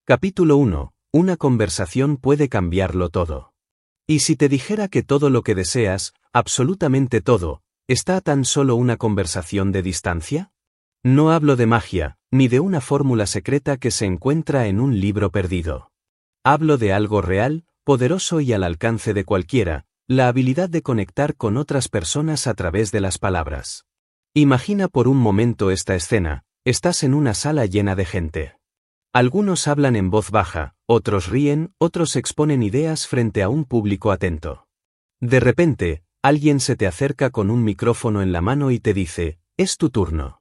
Capítulo 1. Una conversación puede cambiarlo todo. ¿Y si te dijera que todo lo que deseas, absolutamente todo, está a tan solo una conversación de distancia? No hablo de magia, ni de una fórmula secreta que se encuentra en un libro perdido. Hablo de algo real, poderoso y al alcance de cualquiera, la habilidad de conectar con otras personas a través de las palabras. Imagina por un momento esta escena: estás en una sala llena de gente. Algunos hablan en voz baja, otros ríen, otros exponen ideas frente a un público atento. De repente, alguien se te acerca con un micrófono en la mano y te dice: «Es tu turno».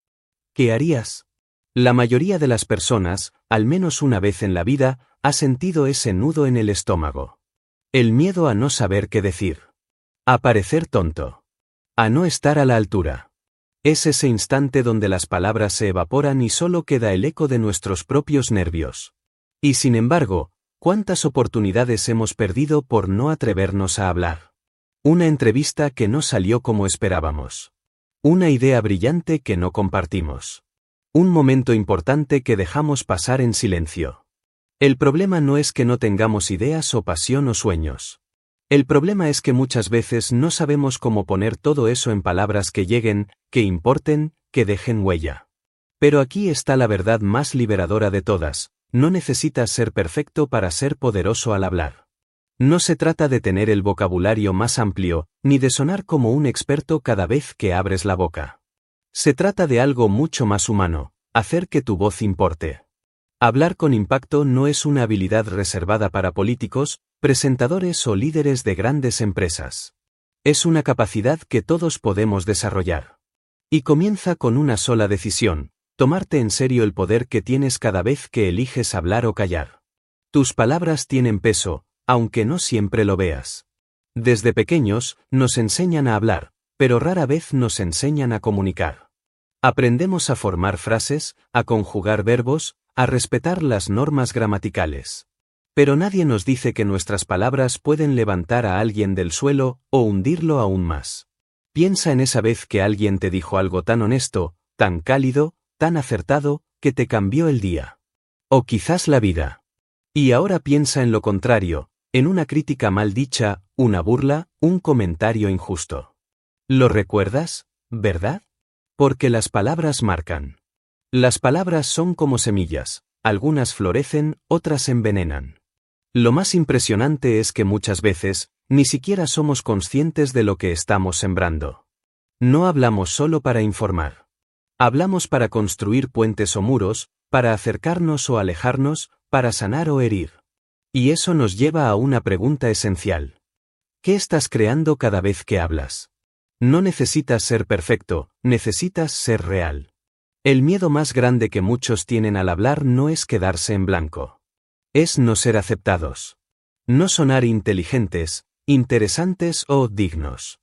¿Qué harías? La mayoría de las personas, al menos una vez en la vida, ha sentido ese nudo en el estómago. El miedo a no saber qué decir. A parecer tonto. A no estar a la altura. Es ese instante donde las palabras se evaporan y solo queda el eco de nuestros propios nervios. Y sin embargo, ¿cuántas oportunidades hemos perdido por no atrevernos a hablar? Una entrevista que no salió como esperábamos. Una idea brillante que no compartimos. Un momento importante que dejamos pasar en silencio. El problema no es que no tengamos ideas o pasión o sueños. El problema es que muchas veces no sabemos cómo poner todo eso en palabras que lleguen, que importen, que dejen huella. Pero aquí está la verdad más liberadora de todas: no necesitas ser perfecto para ser poderoso al hablar. No se trata de tener el vocabulario más amplio, ni de sonar como un experto cada vez que abres la boca. Se trata de algo mucho más humano: hacer que tu voz importe. Hablar con impacto no es una habilidad reservada para políticos, presentadores o líderes de grandes empresas. Es una capacidad que todos podemos desarrollar. Y comienza con una sola decisión: tomarte en serio el poder que tienes cada vez que eliges hablar o callar. Tus palabras tienen peso, aunque no siempre lo veas. Desde pequeños, nos enseñan a hablar, pero rara vez nos enseñan a comunicar. Aprendemos a formar frases, a conjugar verbos, a respetar las normas gramaticales. Pero nadie nos dice que nuestras palabras pueden levantar a alguien del suelo o hundirlo aún más. Piensa en esa vez que alguien te dijo algo tan honesto, tan cálido, tan acertado, que te cambió el día. O quizás la vida. Y ahora piensa en lo contrario, en una crítica mal dicha, una burla, un comentario injusto. ¿Lo recuerdas, verdad? Porque las palabras marcan. Las palabras son como semillas: algunas florecen, otras envenenan. Lo más impresionante es que muchas veces, ni siquiera somos conscientes de lo que estamos sembrando. No hablamos solo para informar. Hablamos para construir puentes o muros, para acercarnos o alejarnos, para sanar o herir. Y eso nos lleva a una pregunta esencial. ¿Qué estás creando cada vez que hablas? No necesitas ser perfecto, necesitas ser real. El miedo más grande que muchos tienen al hablar no es quedarse en blanco. Es no ser aceptados. No sonar inteligentes, interesantes o dignos.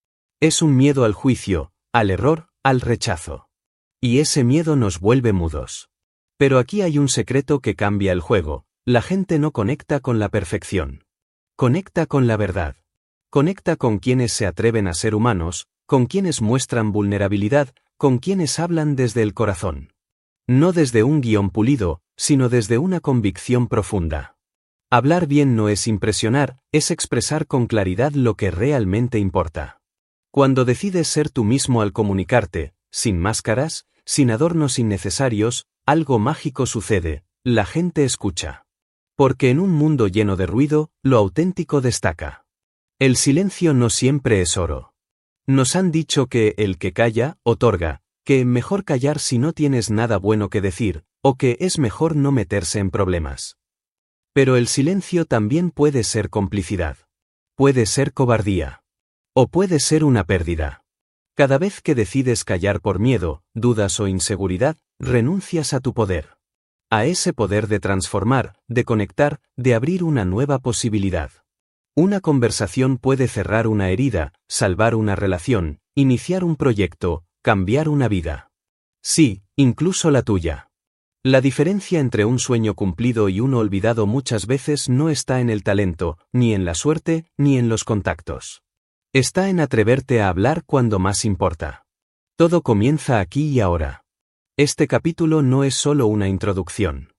Es un miedo al juicio, al error, al rechazo. Y ese miedo nos vuelve mudos. Pero aquí hay un secreto que cambia el juego: la gente no conecta con la perfección. Conecta con la verdad. Conecta con quienes se atreven a ser humanos, con quienes muestran vulnerabilidad, con quienes hablan desde el corazón. No desde un guión pulido, sino desde una convicción profunda. Hablar bien no es impresionar, es expresar con claridad lo que realmente importa. Cuando decides ser tú mismo al comunicarte, sin máscaras, sin adornos innecesarios, algo mágico sucede: la gente escucha. Porque en un mundo lleno de ruido, lo auténtico destaca. El silencio no siempre es oro. Nos han dicho que el que calla, otorga, que mejor callar si no tienes nada bueno que decir, o que es mejor no meterse en problemas. Pero el silencio también puede ser complicidad. Puede ser cobardía. O puede ser una pérdida. Cada vez que decides callar por miedo, dudas o inseguridad, renuncias a tu poder. A ese poder de transformar, de conectar, de abrir una nueva posibilidad. Una conversación puede cerrar una herida, salvar una relación, iniciar un proyecto, cambiar una vida. Sí, incluso la tuya. La diferencia entre un sueño cumplido y uno olvidado muchas veces no está en el talento, ni en la suerte, ni en los contactos. Está en atreverte a hablar cuando más importa. Todo comienza aquí y ahora. Este capítulo no es solo una introducción.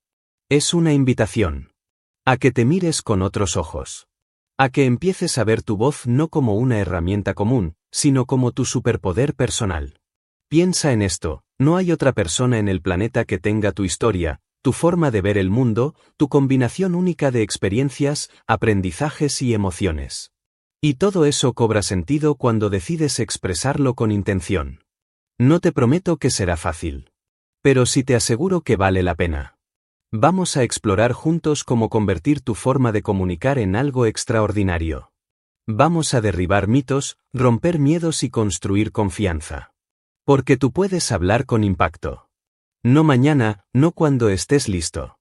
Es una invitación. A que te mires con otros ojos. A que empieces a ver tu voz no como una herramienta común, sino como tu superpoder personal. Piensa en esto, no hay otra persona en el planeta que tenga tu historia, tu forma de ver el mundo, tu combinación única de experiencias, aprendizajes y emociones. Y todo eso cobra sentido cuando decides expresarlo con intención. No te prometo que será fácil. Pero sí te aseguro que vale la pena. Vamos a explorar juntos cómo convertir tu forma de comunicar en algo extraordinario. Vamos a derribar mitos, romper miedos y construir confianza. Porque tú puedes hablar con impacto. No mañana, no cuando estés listo.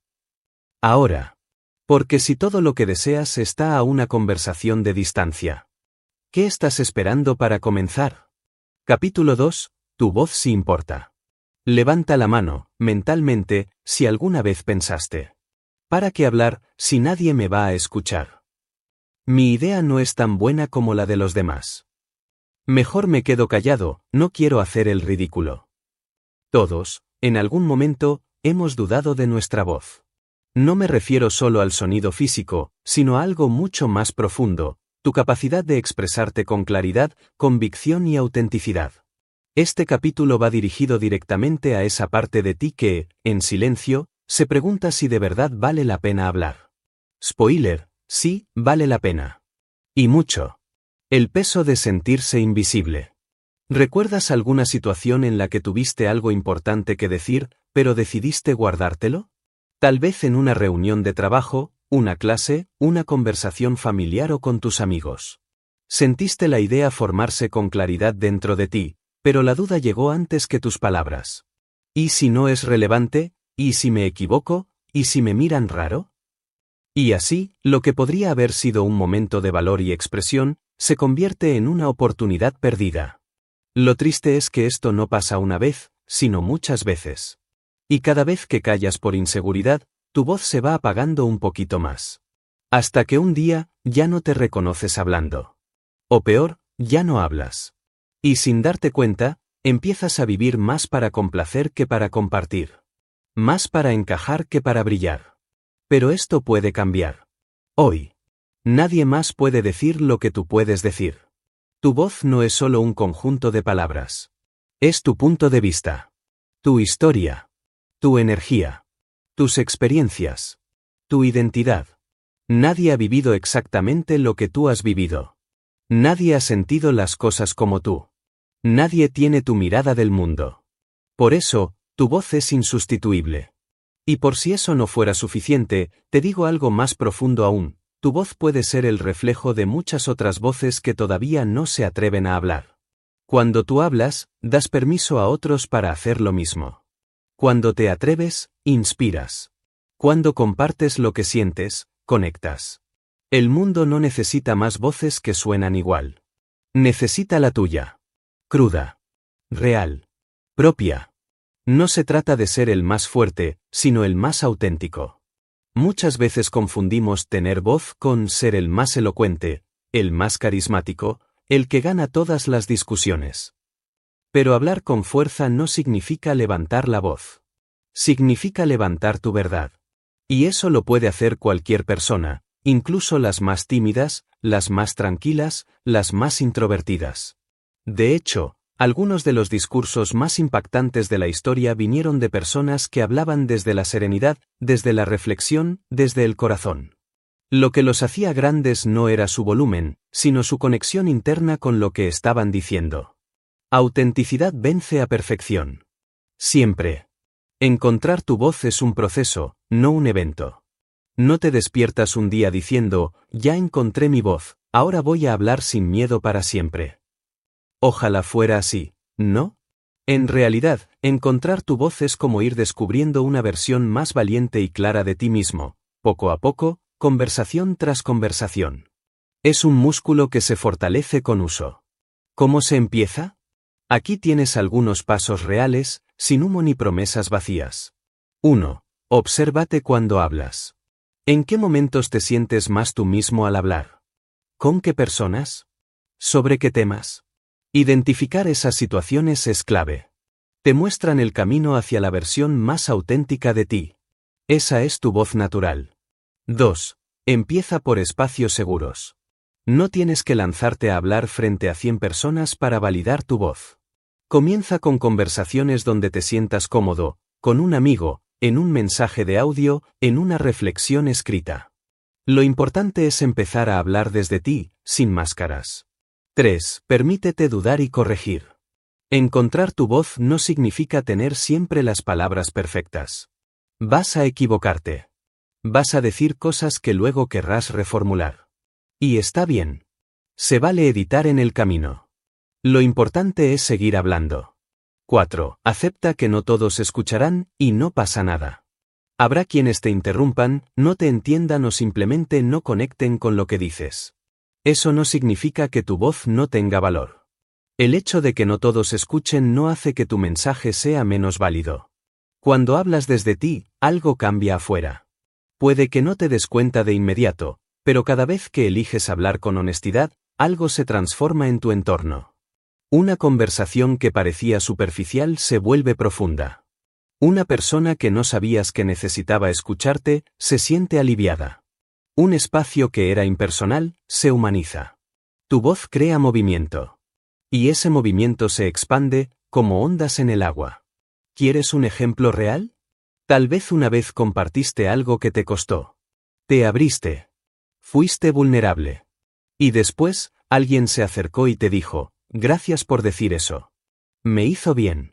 Ahora. Porque si todo lo que deseas está a una conversación de distancia. ¿Qué estás esperando para comenzar? Capítulo 2. Tu voz sí importa. Levanta la mano, mentalmente, si alguna vez pensaste. ¿Para qué hablar, si nadie me va a escuchar? Mi idea no es tan buena como la de los demás. Mejor me quedo callado, no quiero hacer el ridículo. Todos, en algún momento, hemos dudado de nuestra voz. No me refiero solo al sonido físico, sino a algo mucho más profundo, tu capacidad de expresarte con claridad, convicción y autenticidad. Este capítulo va dirigido directamente a esa parte de ti que, en silencio, se pregunta si de verdad vale la pena hablar. Spoiler, sí, vale la pena. Y mucho. El peso de sentirse invisible. ¿Recuerdas alguna situación en la que tuviste algo importante que decir, pero decidiste guardártelo? Tal vez en una reunión de trabajo, una clase, una conversación familiar o con tus amigos. Sentiste la idea formarse con claridad dentro de ti, pero la duda llegó antes que tus palabras. ¿Y si no es relevante? ¿Y si me equivoco? ¿Y si me miran raro? Y así, lo que podría haber sido un momento de valor y expresión, se convierte en una oportunidad perdida. Lo triste es que esto no pasa una vez, sino muchas veces. Y cada vez que callas por inseguridad, tu voz se va apagando un poquito más. Hasta que un día, ya no te reconoces hablando. O peor, ya no hablas. Y sin darte cuenta, empiezas a vivir más para complacer que para compartir. Más para encajar que para brillar. Pero esto puede cambiar. Hoy. Nadie más puede decir lo que tú puedes decir. Tu voz no es solo un conjunto de palabras. Es tu punto de vista. Tu historia. Tu energía. Tus experiencias. Tu identidad. Nadie ha vivido exactamente lo que tú has vivido. Nadie ha sentido las cosas como tú. Nadie tiene tu mirada del mundo. Por eso, tu voz es insustituible. Y por si eso no fuera suficiente, te digo algo más profundo aún, tu voz puede ser el reflejo de muchas otras voces que todavía no se atreven a hablar. Cuando tú hablas, das permiso a otros para hacer lo mismo. Cuando te atreves, inspiras. Cuando compartes lo que sientes, conectas. El mundo no necesita más voces que suenan igual. Necesita la tuya. Cruda. Real. Propia. No se trata de ser el más fuerte, sino el más auténtico. Muchas veces confundimos tener voz con ser el más elocuente, el más carismático, el que gana todas las discusiones. Pero hablar con fuerza no significa levantar la voz. Significa levantar tu verdad. Y eso lo puede hacer cualquier persona, incluso las más tímidas, las más tranquilas, las más introvertidas. De hecho, algunos de los discursos más impactantes de la historia vinieron de personas que hablaban desde la serenidad, desde la reflexión, desde el corazón. Lo que los hacía grandes no era su volumen, sino su conexión interna con lo que estaban diciendo. Autenticidad vence a perfección. Siempre. Encontrar tu voz es un proceso, no un evento. No te despiertas un día diciendo, ya encontré mi voz, ahora voy a hablar sin miedo para siempre. Ojalá fuera así, ¿no? En realidad, encontrar tu voz es como ir descubriendo una versión más valiente y clara de ti mismo, poco a poco, conversación tras conversación. Es un músculo que se fortalece con uso. ¿Cómo se empieza? Aquí tienes algunos pasos reales, sin humo ni promesas vacías. 1. Obsérvate cuando hablas. ¿En qué momentos te sientes más tú mismo al hablar? ¿Con qué personas? ¿Sobre qué temas? Identificar esas situaciones es clave. Te muestran el camino hacia la versión más auténtica de ti. Esa es tu voz natural. 2. Empieza por espacios seguros. No tienes que lanzarte a hablar frente a 100 personas para validar tu voz. Comienza con conversaciones donde te sientas cómodo, con un amigo, en un mensaje de audio, en una reflexión escrita. Lo importante es empezar a hablar desde ti, sin máscaras. 3. Permítete dudar y corregir. Encontrar tu voz no significa tener siempre las palabras perfectas. Vas a equivocarte. Vas a decir cosas que luego querrás reformular. Y está bien. Se vale editar en el camino. Lo importante es seguir hablando. 4. Acepta que no todos escucharán, y no pasa nada. Habrá quienes te interrumpan, no te entiendan o simplemente no conecten con lo que dices. Eso no significa que tu voz no tenga valor. El hecho de que no todos escuchen no hace que tu mensaje sea menos válido. Cuando hablas desde ti, algo cambia afuera. Puede que no te des cuenta de inmediato, pero cada vez que eliges hablar con honestidad, algo se transforma en tu entorno. Una conversación que parecía superficial se vuelve profunda. Una persona que no sabías que necesitaba escucharte, se siente aliviada. Un espacio que era impersonal, se humaniza. Tu voz crea movimiento. Y ese movimiento se expande, como ondas en el agua. ¿Quieres un ejemplo real? Tal vez una vez compartiste algo que te costó. Te abriste. Fuiste vulnerable. Y después, alguien se acercó y te dijo, gracias por decir eso. Me hizo bien.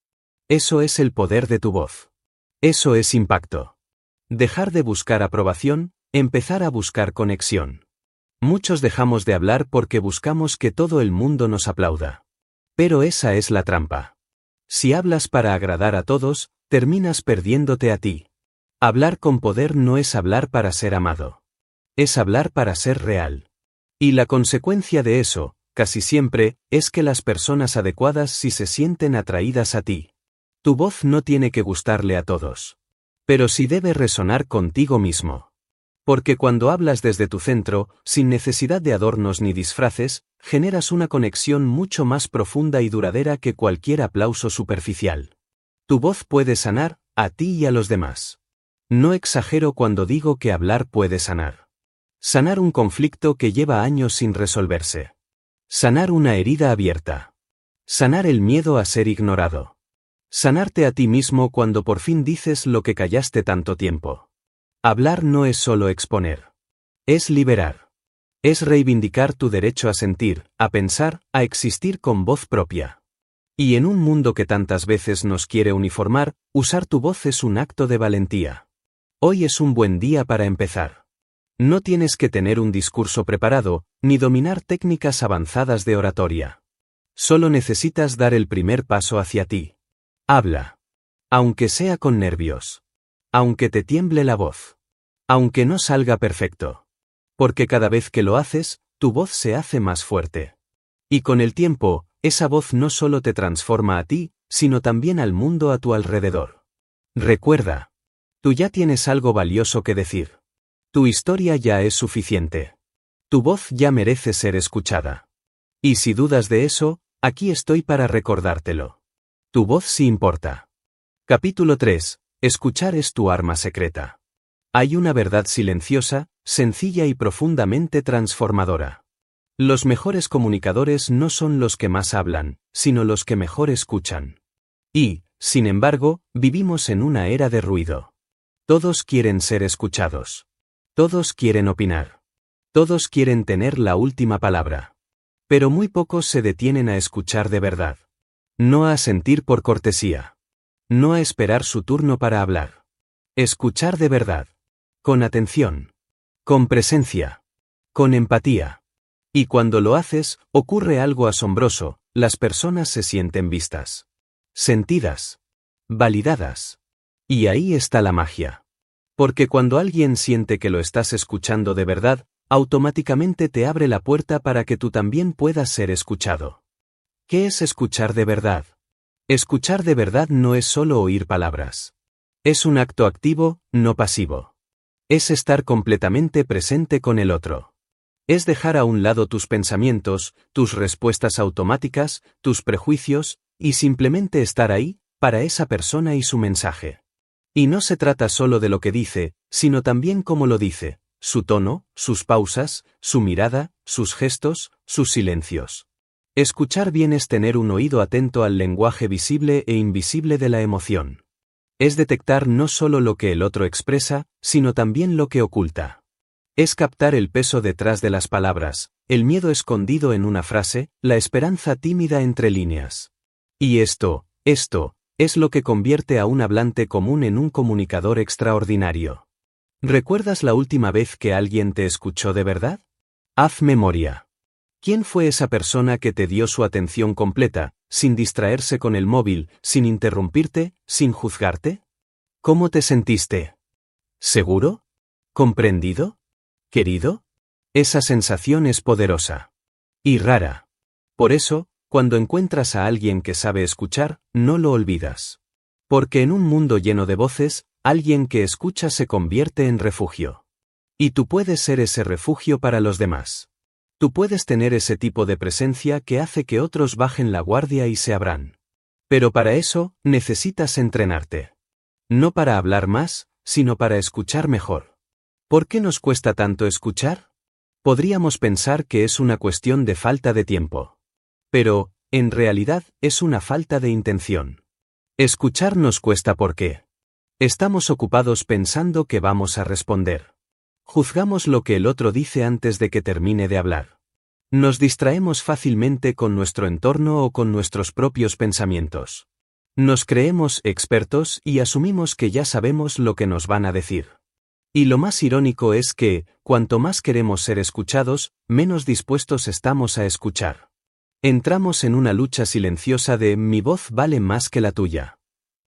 Eso es el poder de tu voz. Eso es impacto. Dejar de buscar aprobación, empezar a buscar conexión. Muchos dejamos de hablar porque buscamos que todo el mundo nos aplauda. Pero esa es la trampa. Si hablas para agradar a todos, terminas perdiéndote a ti. Hablar con poder no es hablar para ser amado. Es hablar para ser real. Y la consecuencia de eso, casi siempre, es que las personas adecuadas sí se sienten atraídas a ti. Tu voz no tiene que gustarle a todos. Pero sí debe resonar contigo mismo. Porque cuando hablas desde tu centro, sin necesidad de adornos ni disfraces, generas una conexión mucho más profunda y duradera que cualquier aplauso superficial. Tu voz puede sanar, a ti y a los demás. No exagero cuando digo que hablar puede sanar. Sanar un conflicto que lleva años sin resolverse. Sanar una herida abierta. Sanar el miedo a ser ignorado. Sanarte a ti mismo cuando por fin dices lo que callaste tanto tiempo. Hablar no es solo exponer. Es liberar. Es reivindicar tu derecho a sentir, a pensar, a existir con voz propia. Y en un mundo que tantas veces nos quiere uniformar, usar tu voz es un acto de valentía. Hoy es un buen día para empezar. No tienes que tener un discurso preparado, ni dominar técnicas avanzadas de oratoria. Solo necesitas dar el primer paso hacia ti. Habla. Aunque sea con nervios. Aunque te tiemble la voz. Aunque no salga perfecto. Porque cada vez que lo haces, tu voz se hace más fuerte. Y con el tiempo, esa voz no solo te transforma a ti, sino también al mundo a tu alrededor. Recuerda. Tú ya tienes algo valioso que decir. Tu historia ya es suficiente. Tu voz ya merece ser escuchada. Y si dudas de eso, aquí estoy para recordártelo. Tu voz sí importa. Capítulo 3. Escuchar es tu arma secreta. Hay una verdad silenciosa, sencilla y profundamente transformadora. Los mejores comunicadores no son los que más hablan, sino los que mejor escuchan. Y, sin embargo, vivimos en una era de ruido. Todos quieren ser escuchados. Todos quieren opinar. Todos quieren tener la última palabra. Pero muy pocos se detienen a escuchar de verdad. No a sentir por cortesía. No a esperar su turno para hablar. Escuchar de verdad. Con atención. Con presencia. Con empatía. Y cuando lo haces, ocurre algo asombroso, las personas se sienten vistas. Sentidas. Validadas. Y ahí está la magia. Porque cuando alguien siente que lo estás escuchando de verdad, automáticamente te abre la puerta para que tú también puedas ser escuchado. ¿Qué es escuchar de verdad? Escuchar de verdad no es solo oír palabras. Es un acto activo, no pasivo. Es estar completamente presente con el otro. Es dejar a un lado tus pensamientos, tus respuestas automáticas, tus prejuicios, y simplemente estar ahí, para esa persona y su mensaje. Y no se trata solo de lo que dice, sino también cómo lo dice, su tono, sus pausas, su mirada, sus gestos, sus silencios. Escuchar bien es tener un oído atento al lenguaje visible e invisible de la emoción. Es detectar no solo lo que el otro expresa, sino también lo que oculta. Es captar el peso detrás de las palabras, el miedo escondido en una frase, la esperanza tímida entre líneas. Y esto es lo que convierte a un hablante común en un comunicador extraordinario. ¿Recuerdas la última vez que alguien te escuchó de verdad? Haz memoria. ¿Quién fue esa persona que te dio su atención completa, sin distraerse con el móvil, sin interrumpirte, sin juzgarte? ¿Cómo te sentiste? ¿Seguro? ¿Comprendido? ¿Querido? Esa sensación es poderosa. Y rara. Por eso, cuando encuentras a alguien que sabe escuchar, no lo olvidas. Porque en un mundo lleno de voces, alguien que escucha se convierte en refugio. Y tú puedes ser ese refugio para los demás. Tú puedes tener ese tipo de presencia que hace que otros bajen la guardia y se abran. Pero para eso, necesitas entrenarte. No para hablar más, sino para escuchar mejor. ¿Por qué nos cuesta tanto escuchar? Podríamos pensar que es una cuestión de falta de tiempo. Pero, en realidad, es una falta de intención. Escuchar nos cuesta porque estamos ocupados pensando que vamos a responder. Juzgamos lo que el otro dice antes de que termine de hablar. Nos distraemos fácilmente con nuestro entorno o con nuestros propios pensamientos. Nos creemos expertos y asumimos que ya sabemos lo que nos van a decir. Y lo más irónico es que, cuanto más queremos ser escuchados, menos dispuestos estamos a escuchar. Entramos en una lucha silenciosa de mi voz vale más que la tuya.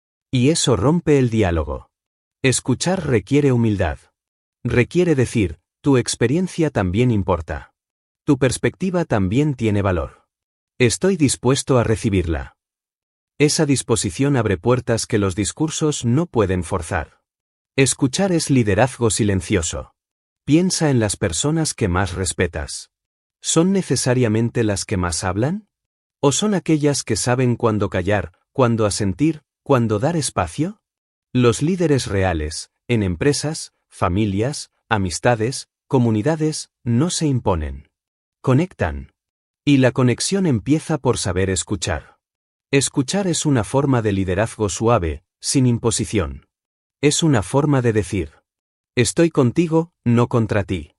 Y eso rompe el diálogo. Escuchar requiere humildad. Requiere decir, tu experiencia también importa. Tu perspectiva también tiene valor. Estoy dispuesto a recibirla. Esa disposición abre puertas que los discursos no pueden forzar. Escuchar es liderazgo silencioso. Piensa en las personas que más respetas. ¿Son necesariamente las que más hablan? ¿O son aquellas que saben cuándo callar, cuándo asentir, cuándo dar espacio? Los líderes reales, en empresas, familias, amistades, comunidades, no se imponen. Conectan. Y la conexión empieza por saber escuchar. Escuchar es una forma de liderazgo suave, sin imposición. Es una forma de decir: estoy contigo, no contra ti.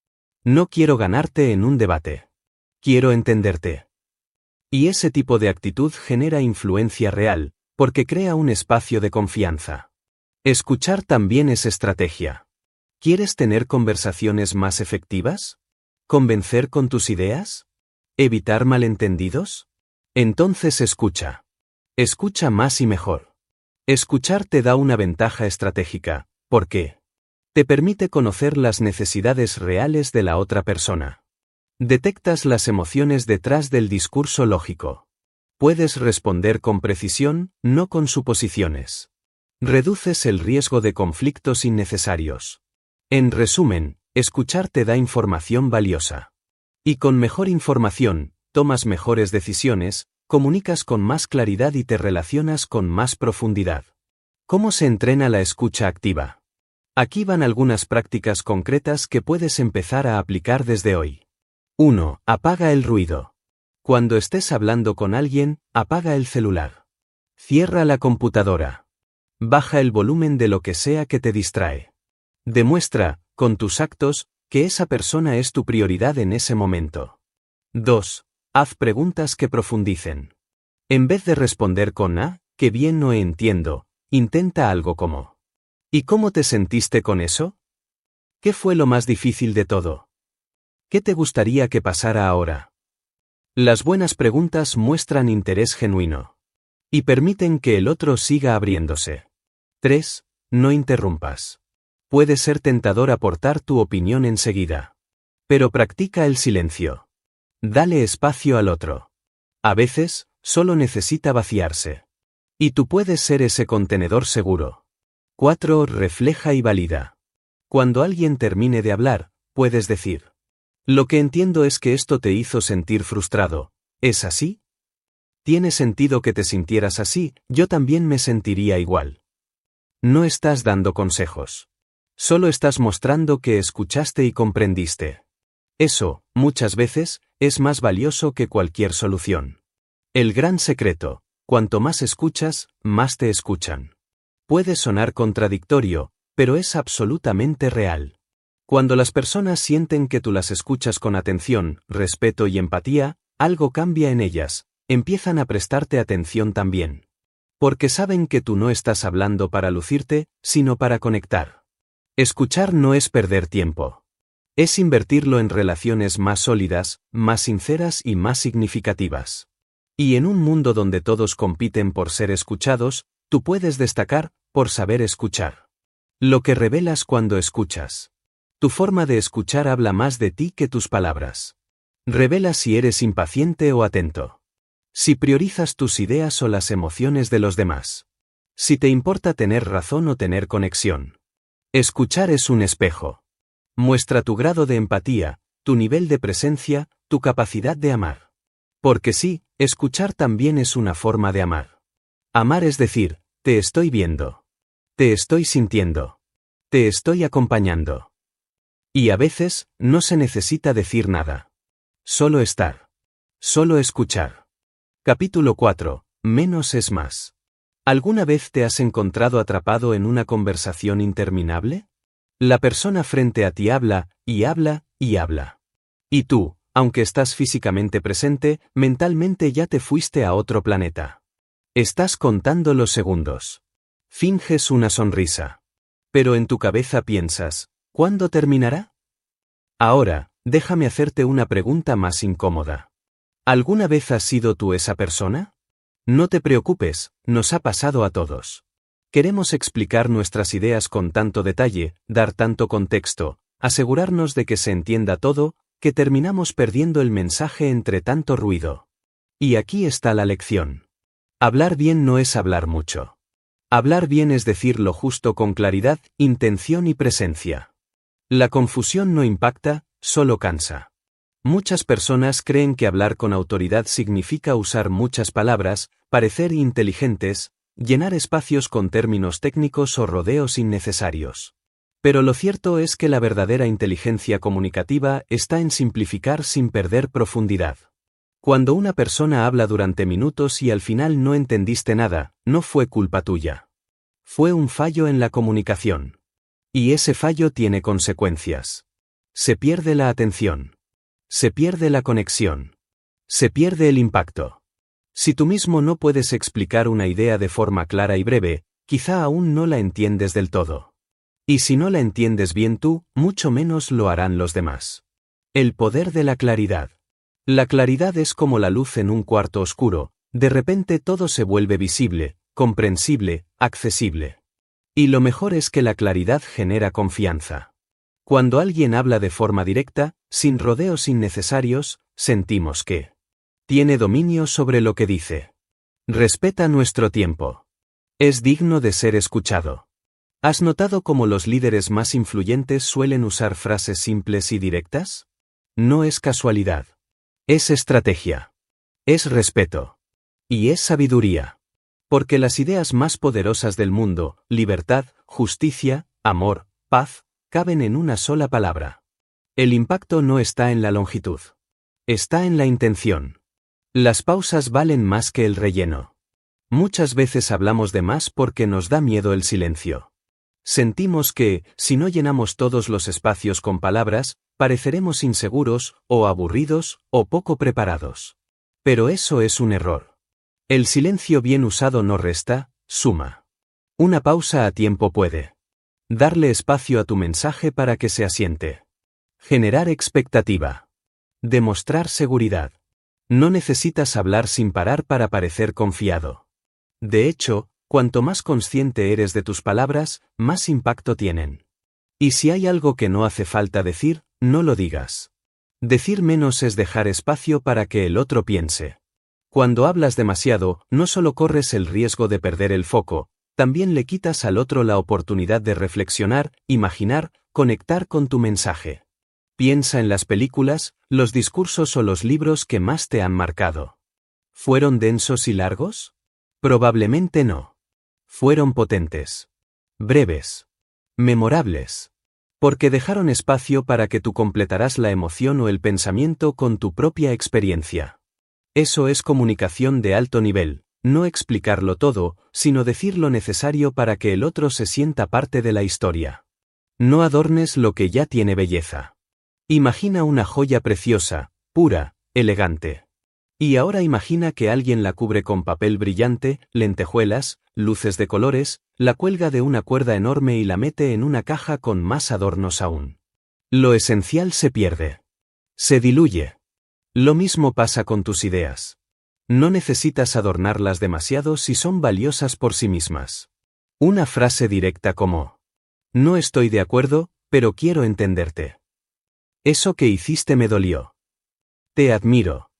No quiero ganarte en un debate. Quiero entenderte. Y ese tipo de actitud genera influencia real, porque crea un espacio de confianza. Escuchar también es estrategia. ¿Quieres tener conversaciones más efectivas? ¿Convencer con tus ideas? ¿Evitar malentendidos? Entonces escucha. Escucha más y mejor. Escuchar te da una ventaja estratégica. ¿Por qué? Te permite conocer las necesidades reales de la otra persona. Detectas las emociones detrás del discurso lógico. Puedes responder con precisión, no con suposiciones. Reduces el riesgo de conflictos innecesarios. En resumen, escuchar te da información valiosa. Y con mejor información, tomas mejores decisiones, comunicas con más claridad y te relacionas con más profundidad. ¿Cómo se entrena la escucha activa? Aquí van algunas prácticas concretas que puedes empezar a aplicar desde hoy. 1. Apaga el ruido. Cuando estés hablando con alguien, apaga el celular. Cierra la computadora. Baja el volumen de lo que sea que te distrae. Demuestra, con tus actos, que esa persona es tu prioridad en ese momento. 2. Haz preguntas que profundicen. En vez de responder con qué bien no entiendo, intenta algo como: ¿y cómo te sentiste con eso? ¿Qué fue lo más difícil de todo? ¿Qué te gustaría que pasara ahora? Las buenas preguntas muestran interés genuino. Y permiten que el otro siga abriéndose. 3. No interrumpas. Puede ser tentador aportar tu opinión enseguida. Pero practica el silencio. Dale espacio al otro. A veces, solo necesita vaciarse. Y tú puedes ser ese contenedor seguro. 4. Refleja y valida. Cuando alguien termine de hablar, puedes decir: lo que entiendo es que esto te hizo sentir frustrado. ¿Es así? Tiene sentido que te sintieras así, yo también me sentiría igual. No estás dando consejos. Solo estás mostrando que escuchaste y comprendiste. Eso, muchas veces, es más valioso que cualquier solución. El gran secreto: cuanto más escuchas, más te escuchan. Puede sonar contradictorio, pero es absolutamente real. Cuando las personas sienten que tú las escuchas con atención, respeto y empatía, algo cambia en ellas, empiezan a prestarte atención también. Porque saben que tú no estás hablando para lucirte, sino para conectar. Escuchar no es perder tiempo. Es invertirlo en relaciones más sólidas, más sinceras y más significativas. Y en un mundo donde todos compiten por ser escuchados, tú puedes destacar por saber escuchar. Lo que revelas cuando escuchas. Tu forma de escuchar habla más de ti que tus palabras. Revela si eres impaciente o atento. Si priorizas tus ideas o las emociones de los demás. Si te importa tener razón o tener conexión. Escuchar es un espejo. Muestra tu grado de empatía, tu nivel de presencia, tu capacidad de amar. Porque sí, escuchar también es una forma de amar. Amar es decir, te estoy viendo. Te estoy sintiendo. Te estoy acompañando. Y a veces, no se necesita decir nada. Solo estar. Solo escuchar. Capítulo 4. Menos es más. ¿Alguna vez te has encontrado atrapado en una conversación interminable? La persona frente a ti habla, y habla, y habla. Y tú, aunque estás físicamente presente, mentalmente ya te fuiste a otro planeta. Estás contando los segundos. Finges una sonrisa. Pero en tu cabeza piensas, ¿cuándo terminará? Ahora, déjame hacerte una pregunta más incómoda. ¿Alguna vez has sido tú esa persona? No te preocupes, nos ha pasado a todos. Queremos explicar nuestras ideas con tanto detalle, dar tanto contexto, asegurarnos de que se entienda todo, que terminamos perdiendo el mensaje entre tanto ruido. Y aquí está la lección. Hablar bien no es hablar mucho. Hablar bien es decir lo justo con claridad, intención y presencia. La confusión no impacta, solo cansa. Muchas personas creen que hablar con autoridad significa usar muchas palabras, parecer inteligentes, llenar espacios con términos técnicos o rodeos innecesarios. Pero lo cierto es que la verdadera inteligencia comunicativa está en simplificar sin perder profundidad. Cuando una persona habla durante minutos y al final no entendiste nada, no fue culpa tuya. Fue un fallo en la comunicación. Y ese fallo tiene consecuencias. Se pierde la atención. Se pierde la conexión. Se pierde el impacto. Si tú mismo no puedes explicar una idea de forma clara y breve, quizá aún no la entiendes del todo. Y si no la entiendes bien tú, mucho menos lo harán los demás. El poder de la claridad. La claridad es como la luz en un cuarto oscuro, de repente todo se vuelve visible, comprensible, accesible. Y lo mejor es que la claridad genera confianza. Cuando alguien habla de forma directa, sin rodeos innecesarios, sentimos que tiene dominio sobre lo que dice. Respeta nuestro tiempo. Es digno de ser escuchado. ¿Has notado cómo los líderes más influyentes suelen usar frases simples y directas? No es casualidad. Es estrategia. Es respeto. Y es sabiduría. Porque las ideas más poderosas del mundo, libertad, justicia, amor, paz, caben en una sola palabra. El impacto no está en la longitud. Está en la intención. Las pausas valen más que el relleno. Muchas veces hablamos de más porque nos da miedo el silencio. Sentimos que, si no llenamos todos los espacios con palabras, pareceremos inseguros, o aburridos, o poco preparados. Pero eso es un error. El silencio bien usado no resta, suma. Una pausa a tiempo puede darle espacio a tu mensaje para que se asiente. Generar expectativa. Demostrar seguridad. No necesitas hablar sin parar para parecer confiado. De hecho, cuanto más consciente eres de tus palabras, más impacto tienen. Y si hay algo que no hace falta decir, no lo digas. Decir menos es dejar espacio para que el otro piense. Cuando hablas demasiado, no solo corres el riesgo de perder el foco, también le quitas al otro la oportunidad de reflexionar, imaginar, conectar con tu mensaje. Piensa en las películas, los discursos o los libros que más te han marcado. ¿Fueron densos y largos? Probablemente no. Fueron potentes. breves, memorables. Porque dejaron espacio para que tú completarás la emoción o el pensamiento con tu propia experiencia. Eso es comunicación de alto nivel, no explicarlo todo, sino decir lo necesario para que el otro se sienta parte de la historia. No adornes lo que ya tiene belleza. Imagina una joya preciosa, pura, elegante. Y ahora imagina que alguien la cubre con papel brillante, lentejuelas, luces de colores, la cuelga de una cuerda enorme y la mete en una caja con más adornos aún. Lo esencial se pierde. Se diluye. Lo mismo pasa con tus ideas. No necesitas adornarlas demasiado si son valiosas por sí mismas. Una frase directa como: no estoy de acuerdo, pero quiero entenderte. Eso que hiciste me dolió. Te admiro.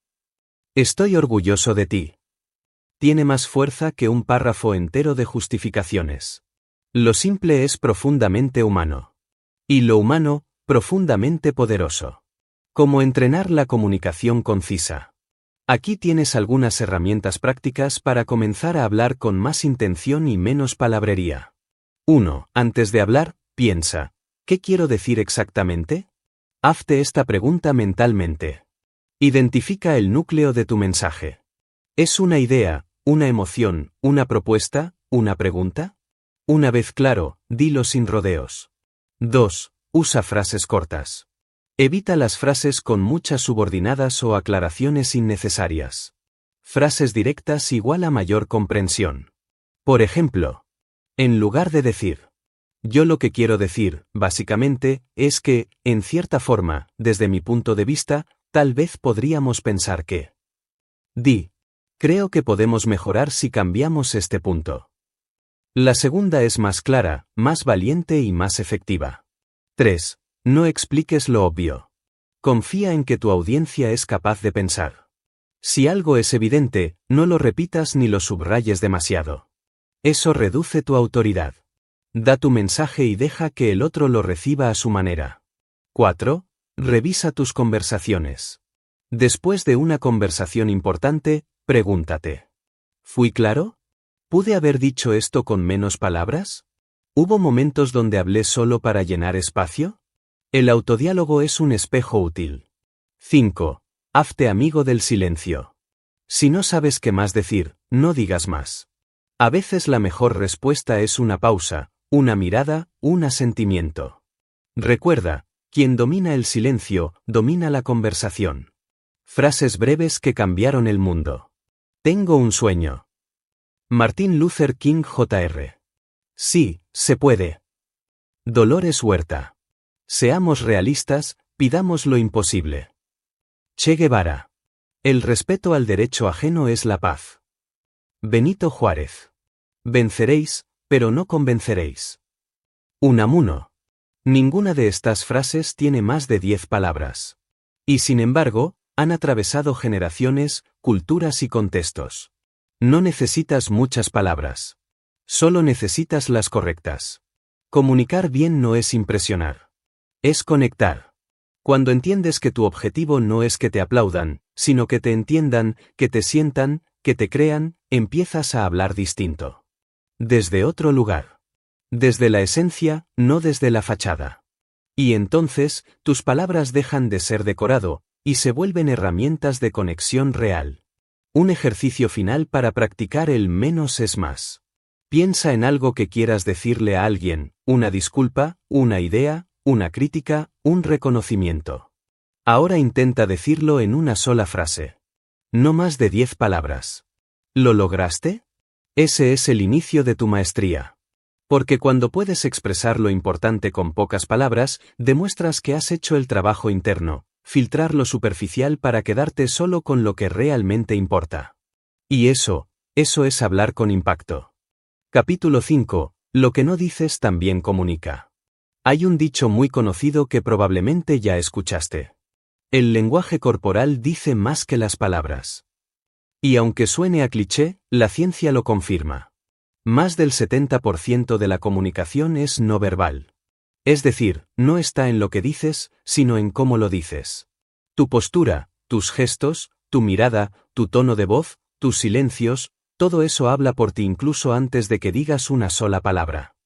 Estoy orgulloso de ti. Tiene más fuerza que un párrafo entero de justificaciones. Lo simple es profundamente humano. Y lo humano, profundamente poderoso. Como entrenar la comunicación concisa. Aquí tienes algunas herramientas prácticas para comenzar a hablar con más intención y menos palabrería. 1. Antes de hablar, piensa: ¿qué quiero decir exactamente? Hazte esta pregunta mentalmente. Identifica el núcleo de tu mensaje. ¿Es una idea, una emoción, una propuesta, una pregunta? Una vez claro, dilo sin rodeos. 2. Usa frases cortas. Evita las frases con muchas subordinadas o aclaraciones innecesarias. Frases directas igual a mayor comprensión. Por ejemplo, en lugar de decir: yo lo que quiero decir, básicamente, es que, en cierta forma, desde mi punto de vista, tal vez podríamos pensar que. Di: creo que podemos mejorar si cambiamos este punto. La segunda es más clara, más valiente y más efectiva. 3. No expliques lo obvio. Confía en que tu audiencia es capaz de pensar. Si algo es evidente, no lo repitas ni lo subrayes demasiado. Eso reduce tu autoridad. Da tu mensaje y deja que el otro lo reciba a su manera. 4. Revisa tus conversaciones. Después de una conversación importante, pregúntate: ¿fui claro? ¿Pude haber dicho esto con menos palabras? ¿Hubo momentos donde hablé solo para llenar espacio? El autodiálogo es un espejo útil. 5. Hazte amigo del silencio. Si no sabes qué más decir, no digas más. A veces la mejor respuesta es una pausa, una mirada, un asentimiento. Recuerda: quien domina el silencio, domina la conversación. Frases breves que cambiaron el mundo. Tengo un sueño. Martin Luther King Jr. Sí, se puede. Dolores Huerta. Seamos realistas, pidamos lo imposible. Che Guevara. El respeto al derecho ajeno es la paz. Benito Juárez. Venceréis, pero no convenceréis. Unamuno. Ninguna de estas frases tiene más de 10 palabras. Y sin embargo, han atravesado generaciones, culturas y contextos. No necesitas muchas palabras. Solo necesitas las correctas. Comunicar bien no es impresionar. Es conectar. Cuando entiendes que tu objetivo no es que te aplaudan, sino que te entiendan, que te sientan, que te crean, empiezas a hablar distinto. Desde otro lugar. Desde la esencia, no desde la fachada. Y entonces, tus palabras dejan de ser decorado, y se vuelven herramientas de conexión real. Un ejercicio final para practicar el menos es más. Piensa en algo que quieras decirle a alguien: una disculpa, una idea, una crítica, un reconocimiento. Ahora intenta decirlo en una sola frase. No más de 10 palabras. ¿Lo lograste? Ese es el inicio de tu maestría. Porque cuando puedes expresar lo importante con pocas palabras, demuestras que has hecho el trabajo interno, filtrar lo superficial para quedarte solo con lo que realmente importa. Y eso es hablar con impacto. Capítulo 5. Lo que no dices también comunica. Hay un dicho muy conocido que probablemente ya escuchaste. El lenguaje corporal dice más que las palabras. Y aunque suene a cliché, la ciencia lo confirma. Más del 70% de la comunicación es no verbal. Es decir, no está en lo que dices, sino en cómo lo dices. Tu postura, tus gestos, tu mirada, tu tono de voz, tus silencios, todo eso habla por ti incluso antes de que digas una sola palabra.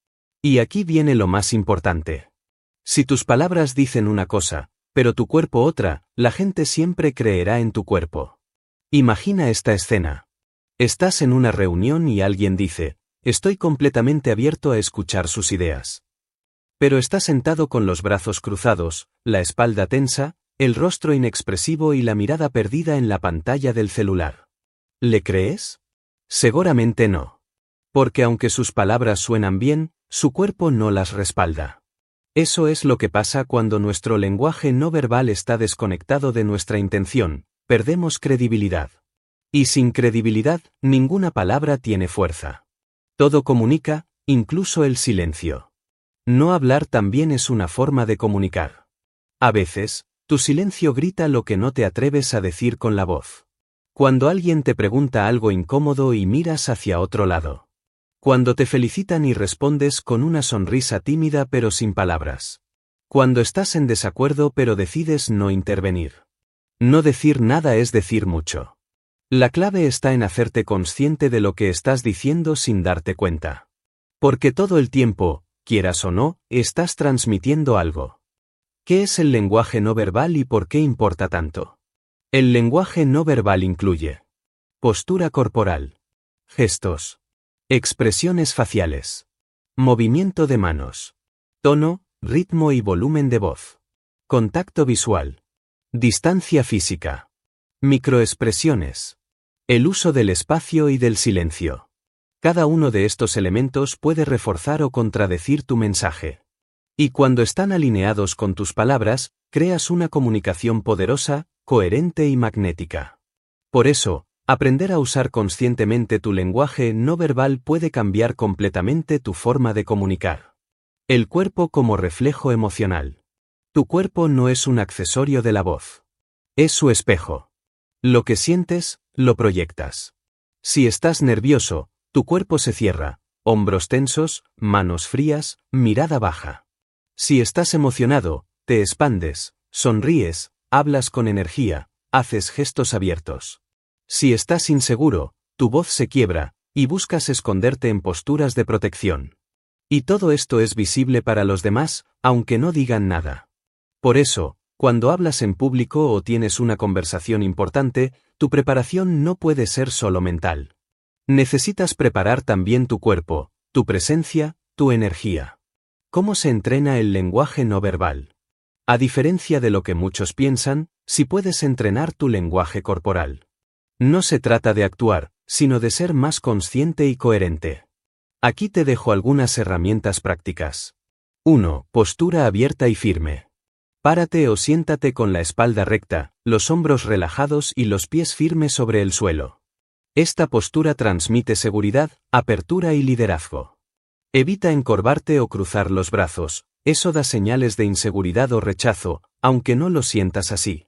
Y aquí viene lo más importante. Si tus palabras dicen una cosa, pero tu cuerpo otra, la gente siempre creerá en tu cuerpo. Imagina esta escena. Estás en una reunión y alguien dice, estoy completamente abierto a escuchar sus ideas. Pero está sentado con los brazos cruzados, la espalda tensa, el rostro inexpresivo y la mirada perdida en la pantalla del celular. ¿Le crees? Seguramente no. Porque aunque sus palabras suenan bien, su cuerpo no las respalda. Eso es lo que pasa cuando nuestro lenguaje no verbal está desconectado de nuestra intención, perdemos credibilidad. Y sin credibilidad, ninguna palabra tiene fuerza. Todo comunica, incluso el silencio. No hablar también es una forma de comunicar. A veces, tu silencio grita lo que no te atreves a decir con la voz. Cuando alguien te pregunta algo incómodo y miras hacia otro lado. Cuando te felicitan y respondes con una sonrisa tímida pero sin palabras. Cuando estás en desacuerdo pero decides no intervenir. No decir nada es decir mucho. La clave está en hacerte consciente de lo que estás diciendo sin darte cuenta. Porque todo el tiempo, quieras o no, estás transmitiendo algo. ¿Qué es el lenguaje no verbal y por qué importa tanto? El lenguaje no verbal incluye postura corporal, gestos, expresiones faciales, movimiento de manos, tono, ritmo y volumen de voz, contacto visual, distancia física, microexpresiones, el uso del espacio y del silencio. Cada uno de estos elementos puede reforzar o contradecir tu mensaje. Y cuando están alineados con tus palabras, creas una comunicación poderosa, coherente y magnética. Por eso, aprender a usar conscientemente tu lenguaje no verbal puede cambiar completamente tu forma de comunicar. El cuerpo como reflejo emocional. Tu cuerpo no es un accesorio de la voz. Es su espejo. Lo que sientes, lo proyectas. Si estás nervioso, tu cuerpo se cierra, hombros tensos, manos frías, mirada baja. Si estás emocionado, te expandes, sonríes, hablas con energía, haces gestos abiertos. Si estás inseguro, tu voz se quiebra, y buscas esconderte en posturas de protección. Y todo esto es visible para los demás, aunque no digan nada. Por eso, cuando hablas en público o tienes una conversación importante, tu preparación no puede ser solo mental. Necesitas preparar también tu cuerpo, tu presencia, tu energía. ¿Cómo se entrena el lenguaje no verbal? A diferencia de lo que muchos piensan, si puedes entrenar tu lenguaje corporal. No se trata de actuar, sino de ser más consciente y coherente. Aquí te dejo algunas herramientas prácticas. 1. Postura abierta y firme. Párate o siéntate con la espalda recta, los hombros relajados y los pies firmes sobre el suelo. Esta postura transmite seguridad, apertura y liderazgo. Evita encorvarte o cruzar los brazos, eso da señales de inseguridad o rechazo, aunque no lo sientas así.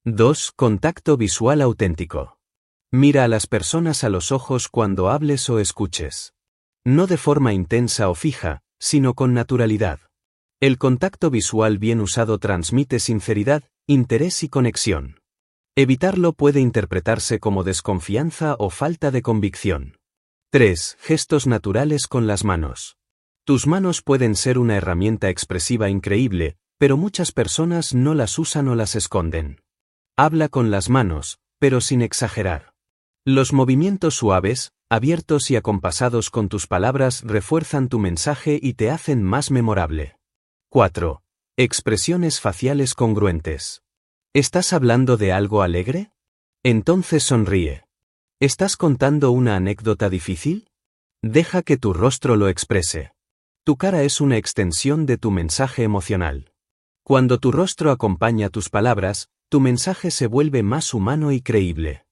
2. Contacto visual auténtico. Mira a las personas a los ojos cuando hables o escuches. No de forma intensa o fija, sino con naturalidad. El contacto visual bien usado transmite sinceridad, interés y conexión. Evitarlo puede interpretarse como desconfianza o falta de convicción. 3. Gestos naturales con las manos. Tus manos pueden ser una herramienta expresiva increíble, pero muchas personas no las usan o las esconden. Habla con las manos, pero sin exagerar. Los movimientos suaves, abiertos y acompasados con tus palabras refuerzan tu mensaje y te hacen más memorable. 4. Expresiones faciales congruentes. ¿Estás hablando de algo alegre? Entonces sonríe. ¿Estás contando una anécdota difícil? Deja que tu rostro lo exprese. Tu cara es una extensión de tu mensaje emocional. Cuando tu rostro acompaña tus palabras, tu mensaje se vuelve más humano y creíble.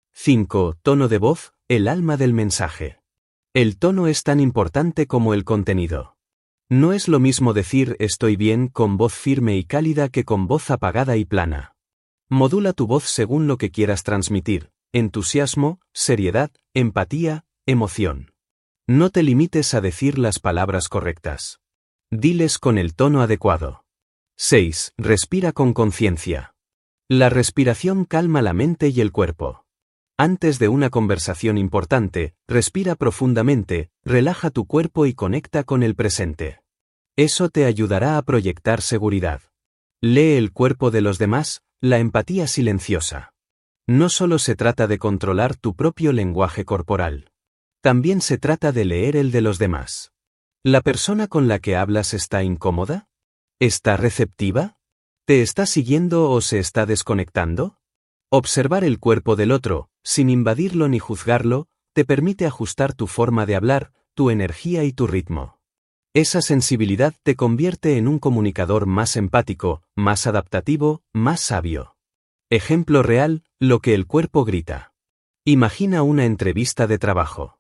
5. Tono de voz, el alma del mensaje. El tono es tan importante como el contenido. No es lo mismo decir estoy bien con voz firme y cálida que con voz apagada y plana. Modula tu voz según lo que quieras transmitir, entusiasmo, seriedad, empatía, emoción. No te limites a decir las palabras correctas. Diles con el tono adecuado. 6. Respira con conciencia. La respiración calma la mente y el cuerpo. Antes de una conversación importante, respira profundamente, relaja tu cuerpo y conecta con el presente. Eso te ayudará a proyectar seguridad. Lee el cuerpo de los demás, la empatía silenciosa. No solo se trata de controlar tu propio lenguaje corporal. También se trata de leer el de los demás. ¿La persona con la que hablas está incómoda? ¿Está receptiva? ¿Te está siguiendo o se está desconectando? Observar el cuerpo del otro, sin invadirlo ni juzgarlo, te permite ajustar tu forma de hablar, tu energía y tu ritmo. Esa sensibilidad te convierte en un comunicador más empático, más adaptativo, más sabio. Ejemplo real, lo que el cuerpo grita. Imagina una entrevista de trabajo.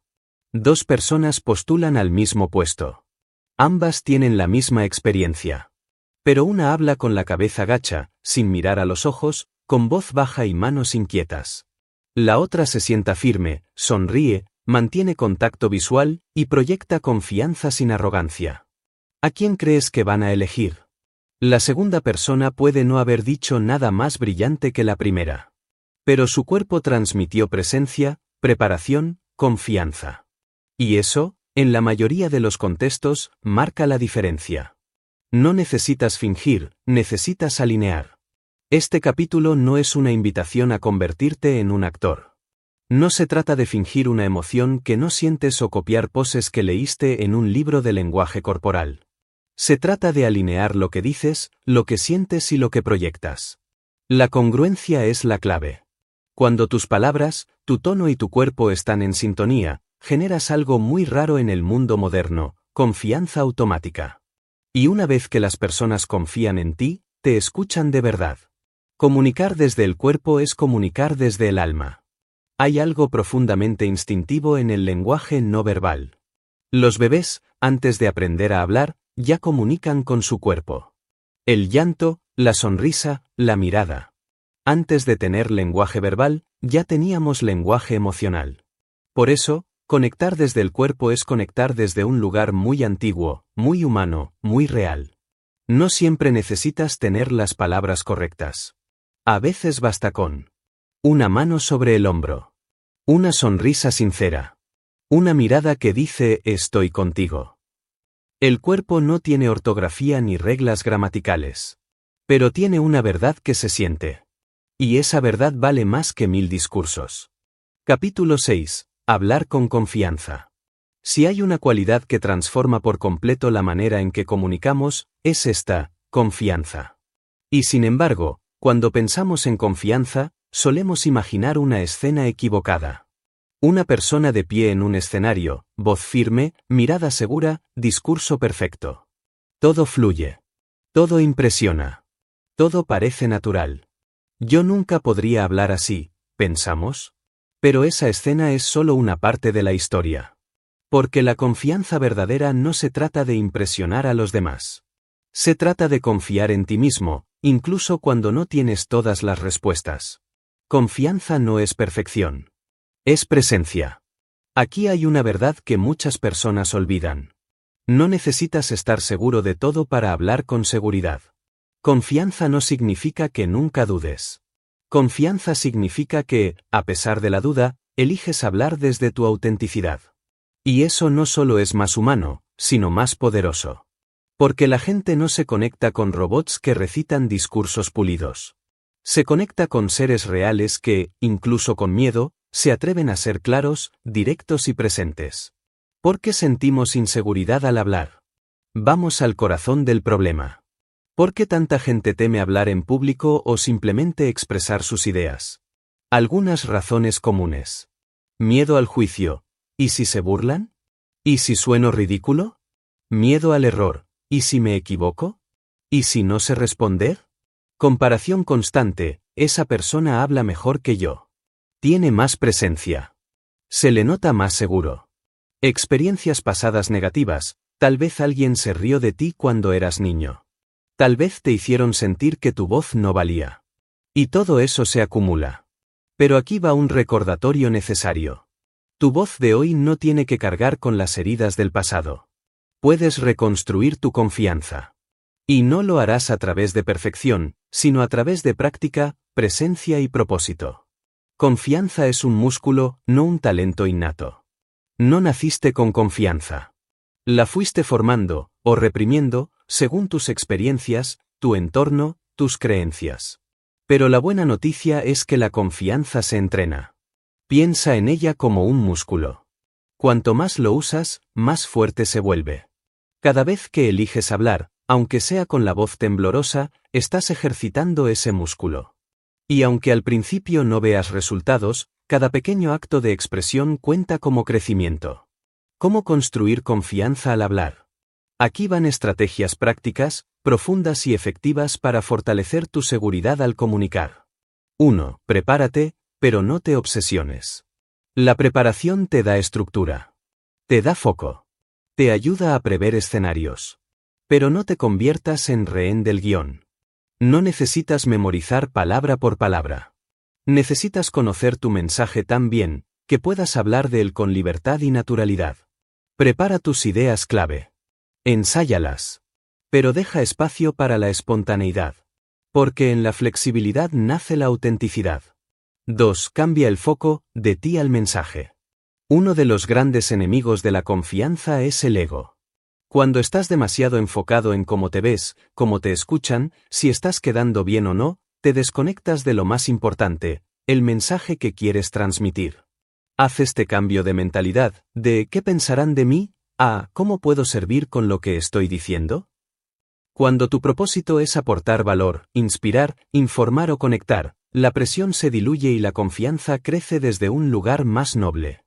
2 personas postulan al mismo puesto. Ambas tienen la misma experiencia. Pero una habla con la cabeza gacha, sin mirar a los ojos, con voz baja y manos inquietas. La otra se sienta firme, sonríe, mantiene contacto visual y proyecta confianza sin arrogancia. ¿A quién crees que van a elegir? La segunda persona puede no haber dicho nada más brillante que la primera. Pero su cuerpo transmitió presencia, preparación, confianza. Y eso, en la mayoría de los contextos, marca la diferencia. No necesitas fingir, necesitas alinear. Este capítulo no es una invitación a convertirte en un actor. No se trata de fingir una emoción que no sientes o copiar poses que leíste en un libro de lenguaje corporal. Se trata de alinear lo que dices, lo que sientes y lo que proyectas. La congruencia es la clave. Cuando tus palabras, tu tono y tu cuerpo están en sintonía, generas algo muy raro en el mundo moderno, confianza automática. Y una vez que las personas confían en ti, te escuchan de verdad. Comunicar desde el cuerpo es comunicar desde el alma. Hay algo profundamente instintivo en el lenguaje no verbal. Los bebés, antes de aprender a hablar, ya comunican con su cuerpo. El llanto, la sonrisa, la mirada. Antes de tener lenguaje verbal, ya teníamos lenguaje emocional. Por eso, conectar desde el cuerpo es conectar desde un lugar muy antiguo, muy humano, muy real. No siempre necesitas tener las palabras correctas. A veces basta con una mano sobre el hombro. Una sonrisa sincera. Una mirada que dice estoy contigo. El cuerpo no tiene ortografía ni reglas gramaticales. Pero tiene una verdad que se siente. Y esa verdad vale más que 1000 discursos. Capítulo 6. Hablar con confianza. Si hay una cualidad que transforma por completo la manera en que comunicamos, es esta, confianza. Y sin embargo, cuando pensamos en confianza, solemos imaginar una escena equivocada. Una persona de pie en un escenario, voz firme, mirada segura, discurso perfecto. Todo fluye. Todo impresiona. Todo parece natural. Yo nunca podría hablar así, ¿pensamos? Pero esa escena es solo una parte de la historia. Porque la confianza verdadera no se trata de impresionar a los demás. Se trata de confiar en ti mismo, incluso cuando no tienes todas las respuestas. Confianza no es perfección. Es presencia. Aquí hay una verdad que muchas personas olvidan. No necesitas estar seguro de todo para hablar con seguridad. Confianza no significa que nunca dudes. Confianza significa que, a pesar de la duda, eliges hablar desde tu autenticidad. Y eso no solo es más humano, sino más poderoso. Porque la gente no se conecta con robots que recitan discursos pulidos. Se conecta con seres reales que, incluso con miedo, se atreven a ser claros, directos y presentes. ¿Por qué sentimos inseguridad al hablar? Vamos al corazón del problema. ¿Por qué tanta gente teme hablar en público o simplemente expresar sus ideas? Algunas razones comunes. Miedo al juicio. ¿Y si se burlan? ¿Y si sueno ridículo? Miedo al error. ¿Y si me equivoco? ¿Y si no sé responder? Comparación constante. Esa persona habla mejor que yo. Tiene más presencia. Se le nota más seguro. Experiencias pasadas negativas. Tal vez alguien se rió de ti cuando eras niño. Tal vez te hicieron sentir que tu voz no valía. Y todo eso se acumula. Pero aquí va un recordatorio necesario. Tu voz de hoy no tiene que cargar con las heridas del pasado. Puedes reconstruir tu confianza. Y no lo harás a través de perfección, sino a través de práctica, presencia y propósito. Confianza es un músculo, no un talento innato. No naciste con confianza. La fuiste formando, o reprimiendo, según tus experiencias, tu entorno, tus creencias. Pero la buena noticia es que la confianza se entrena. Piensa en ella como un músculo. Cuanto más lo usas, más fuerte se vuelve. Cada vez que eliges hablar, aunque sea con la voz temblorosa, estás ejercitando ese músculo. Y aunque al principio no veas resultados, cada pequeño acto de expresión cuenta como crecimiento. ¿Cómo construir confianza al hablar? Aquí van estrategias prácticas, profundas y efectivas para fortalecer tu seguridad al comunicar. 1. Prepárate, pero no te obsesiones. La preparación te da estructura. Te da foco. Te ayuda a prever escenarios. Pero no te conviertas en rehén del guión. No necesitas memorizar palabra por palabra. Necesitas conocer tu mensaje tan bien, que puedas hablar de él con libertad y naturalidad. Prepara tus ideas clave. Ensáyalas. Pero deja espacio para la espontaneidad. Porque en la flexibilidad nace la autenticidad. 2. Cambia el foco, de ti al mensaje. Uno de los grandes enemigos de la confianza es el ego. Cuando estás demasiado enfocado en cómo te ves, cómo te escuchan, si estás quedando bien o no, te desconectas de lo más importante, el mensaje que quieres transmitir. Haz este cambio de mentalidad, de ¿qué pensarán de mí? A ¿cómo puedo servir con lo que estoy diciendo? Cuando tu propósito es aportar valor, inspirar, informar o conectar, la presión se diluye y la confianza crece desde un lugar más noble.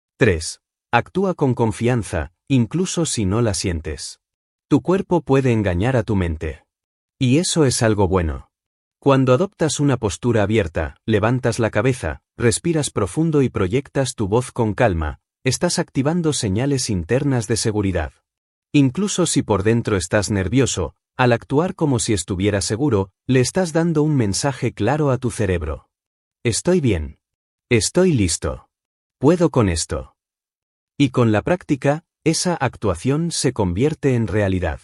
3. Actúa con confianza, incluso si no la sientes. Tu cuerpo puede engañar a tu mente. Y eso es algo bueno. Cuando adoptas una postura abierta, levantas la cabeza, respiras profundo y proyectas tu voz con calma, estás activando señales internas de seguridad. Incluso si por dentro estás nervioso, al actuar como si estuvieras seguro, le estás dando un mensaje claro a tu cerebro. Estoy bien. Estoy listo. Puedo con esto. Y con la práctica, esa actuación se convierte en realidad.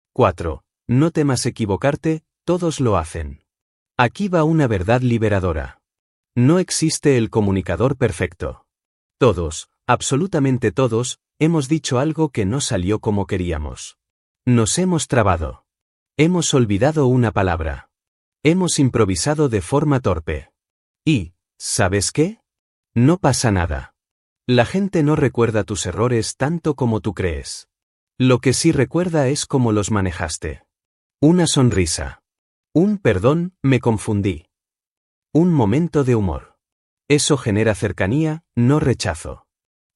4. No temas equivocarte, todos lo hacen. Aquí va una verdad liberadora. No existe el comunicador perfecto. Todos, absolutamente todos, hemos dicho algo que no salió como queríamos. Nos hemos trabado. Hemos olvidado una palabra. Hemos improvisado de forma torpe. Y, ¿sabes qué? No pasa nada. La gente no recuerda tus errores tanto como tú crees. Lo que sí recuerda es cómo los manejaste. Una sonrisa. Un perdón, me confundí. Un momento de humor. Eso genera cercanía, no rechazo.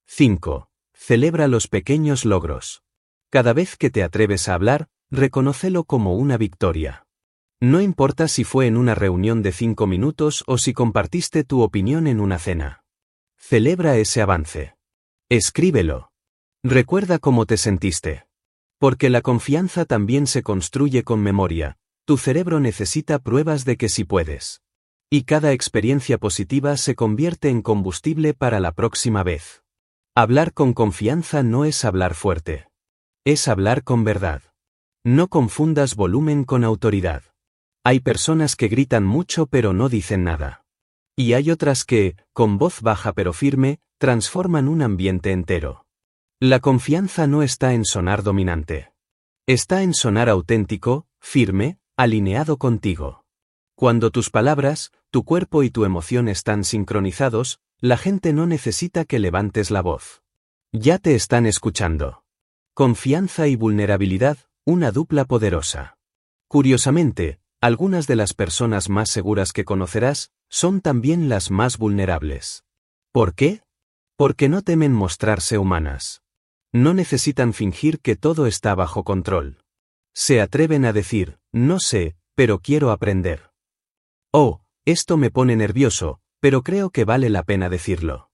5. Celebra los pequeños logros. Cada vez que te atreves a hablar, reconócelo como una victoria. No importa si fue en una reunión de 5 minutos o si compartiste tu opinión en una cena. Celebra ese avance. Escríbelo. Recuerda cómo te sentiste. Porque la confianza también se construye con memoria. Tu cerebro necesita pruebas de que sí puedes. Y cada experiencia positiva se convierte en combustible para la próxima vez. Hablar con confianza no es hablar fuerte. Es hablar con verdad. No confundas volumen con autoridad. Hay personas que gritan mucho pero no dicen nada. Y hay otras que, con voz baja pero firme, transforman un ambiente entero. La confianza no está en sonar dominante. Está en sonar auténtico, firme, alineado contigo. Cuando tus palabras, tu cuerpo y tu emoción están sincronizados, la gente no necesita que levantes la voz. Ya te están escuchando. Confianza y vulnerabilidad, una dupla poderosa. Curiosamente, algunas de las personas más seguras que conocerás, son también las más vulnerables. ¿Por qué? Porque no temen mostrarse humanas. No necesitan fingir que todo está bajo control. Se atreven a decir, no sé, pero quiero aprender. Oh, esto me pone nervioso, pero creo que vale la pena decirlo.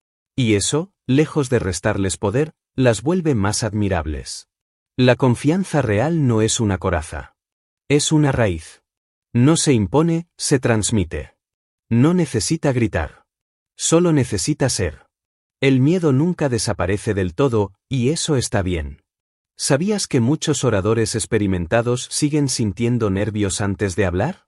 Y eso, lejos de restarles poder, las vuelve más admirables. La confianza real no es una coraza. Es una raíz. No se impone, se transmite. No necesita gritar. Solo necesita ser. El miedo nunca desaparece del todo, y eso está bien. ¿Sabías que muchos oradores experimentados siguen sintiendo nervios antes de hablar?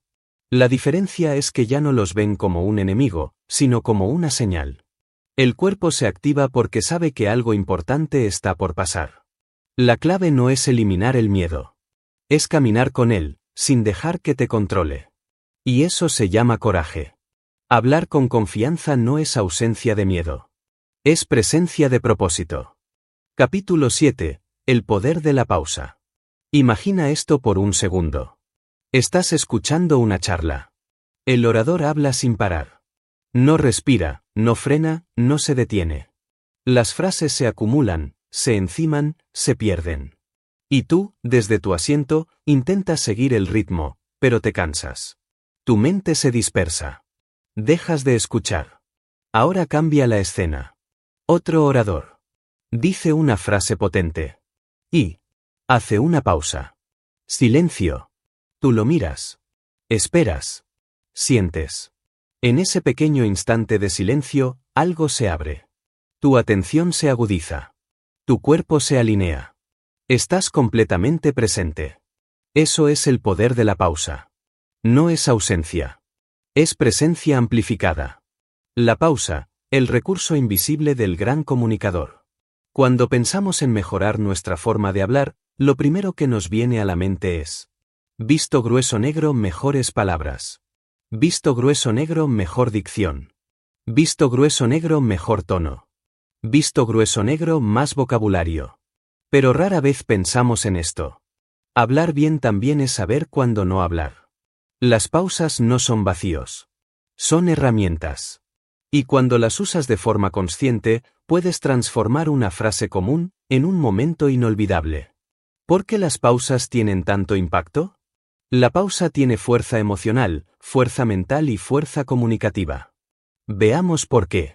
La diferencia es que ya no los ven como un enemigo, sino como una señal. El cuerpo se activa porque sabe que algo importante está por pasar. La clave no es eliminar el miedo. Es caminar con él, sin dejar que te controle. Y eso se llama coraje. Hablar con confianza no es ausencia de miedo. Es presencia de propósito. Capítulo 7. El poder de la pausa. Imagina esto por un segundo. Estás escuchando una charla. El orador habla sin parar. No respira, no frena, no se detiene. Las frases se acumulan, se enciman, se pierden. Y tú, desde tu asiento, intentas seguir el ritmo, pero te cansas. Tu mente se dispersa. Dejas de escuchar. Ahora cambia la escena. Otro orador. Dice una frase potente. Y hace una pausa. Silencio. Tú lo miras. Esperas. Sientes. En ese pequeño instante de silencio, algo se abre. Tu atención se agudiza. Tu cuerpo se alinea. Estás completamente presente. Eso es el poder de la pausa. No es ausencia. Es presencia amplificada. La pausa, el recurso invisible del gran comunicador. Cuando pensamos en mejorar nuestra forma de hablar, lo primero que nos viene a la mente es: visto grueso negro, mejores palabras. Visto grueso negro, mejor dicción. Visto grueso negro, mejor tono. Visto grueso negro, más vocabulario. Pero rara vez pensamos en esto. Hablar bien también es saber cuándo no hablar. Las pausas no son vacíos. Son herramientas. Y cuando las usas de forma consciente, puedes transformar una frase común en un momento inolvidable. ¿Por qué las pausas tienen tanto impacto? La pausa tiene fuerza emocional, fuerza mental y fuerza comunicativa. Veamos por qué.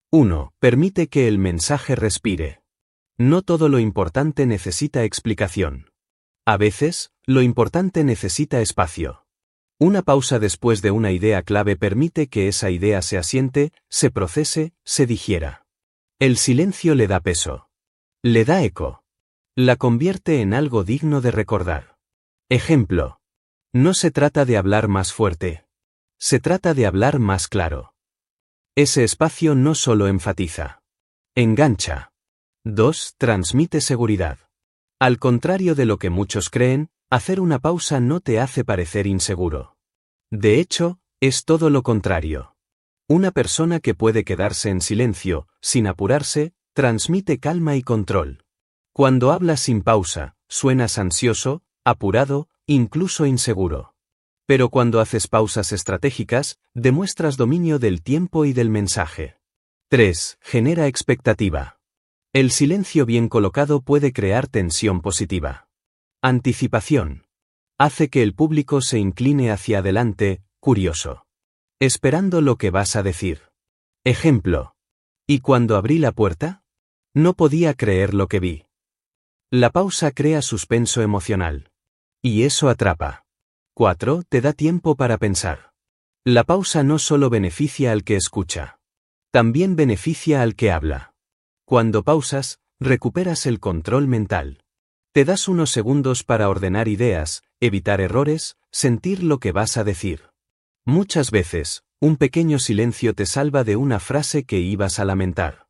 1. Permite que el mensaje respire. No todo lo importante necesita explicación. A veces, lo importante necesita espacio. Una pausa después de una idea clave permite que esa idea se asiente, se procese, se digiera. El silencio le da peso. Le da eco. La convierte en algo digno de recordar. Ejemplo. No se trata de hablar más fuerte. Se trata de hablar más claro. Ese espacio no solo enfatiza. Engancha. 2. Transmite seguridad. Al contrario de lo que muchos creen, hacer una pausa no te hace parecer inseguro. De hecho, es todo lo contrario. Una persona que puede quedarse en silencio, sin apurarse, transmite calma y control. Cuando hablas sin pausa, suenas ansioso, apurado, incluso inseguro. Pero cuando haces pausas estratégicas, demuestras dominio del tiempo y del mensaje. 3. Genera expectativa. El silencio bien colocado puede crear tensión positiva. Anticipación. Hace que el público se incline hacia adelante, curioso. Esperando lo que vas a decir. Ejemplo. ¿Y cuando abrí la puerta? No podía creer lo que vi. La pausa crea suspenso emocional. Y eso atrapa. 4. Te da tiempo para pensar. La pausa no solo beneficia al que escucha. También beneficia al que habla. Cuando pausas, recuperas el control mental. Te das unos segundos para ordenar ideas, evitar errores, sentir lo que vas a decir. Muchas veces, un pequeño silencio te salva de una frase que ibas a lamentar.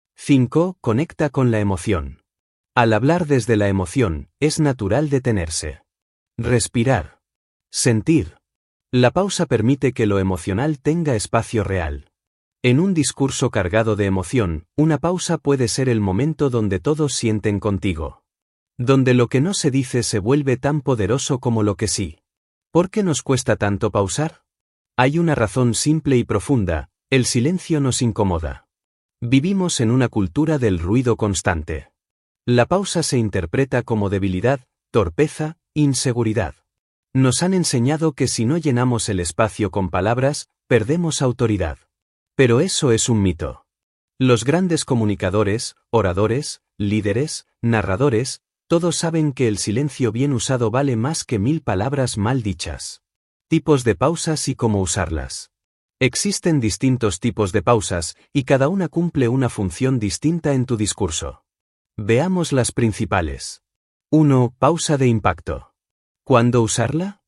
5. Conecta con la emoción. Al hablar desde la emoción, es natural detenerse. Respirar. Sentir. La pausa permite que lo emocional tenga espacio real. En un discurso cargado de emoción, una pausa puede ser el momento donde todos sienten contigo. Donde lo que no se dice se vuelve tan poderoso como lo que sí. ¿Por qué nos cuesta tanto pausar? Hay una razón simple y profunda: el silencio nos incomoda. Vivimos en una cultura del ruido constante. La pausa se interpreta como debilidad, torpeza, inseguridad. Nos han enseñado que si no llenamos el espacio con palabras, perdemos autoridad. Pero eso es un mito. Los grandes comunicadores, oradores, líderes, narradores, todos saben que el silencio bien usado vale más que 1000 palabras mal dichas. Tipos de pausas y cómo usarlas. Existen distintos tipos de pausas, y cada una cumple una función distinta en tu discurso. Veamos las principales. 1. Pausa de impacto. ¿Cuándo usarla?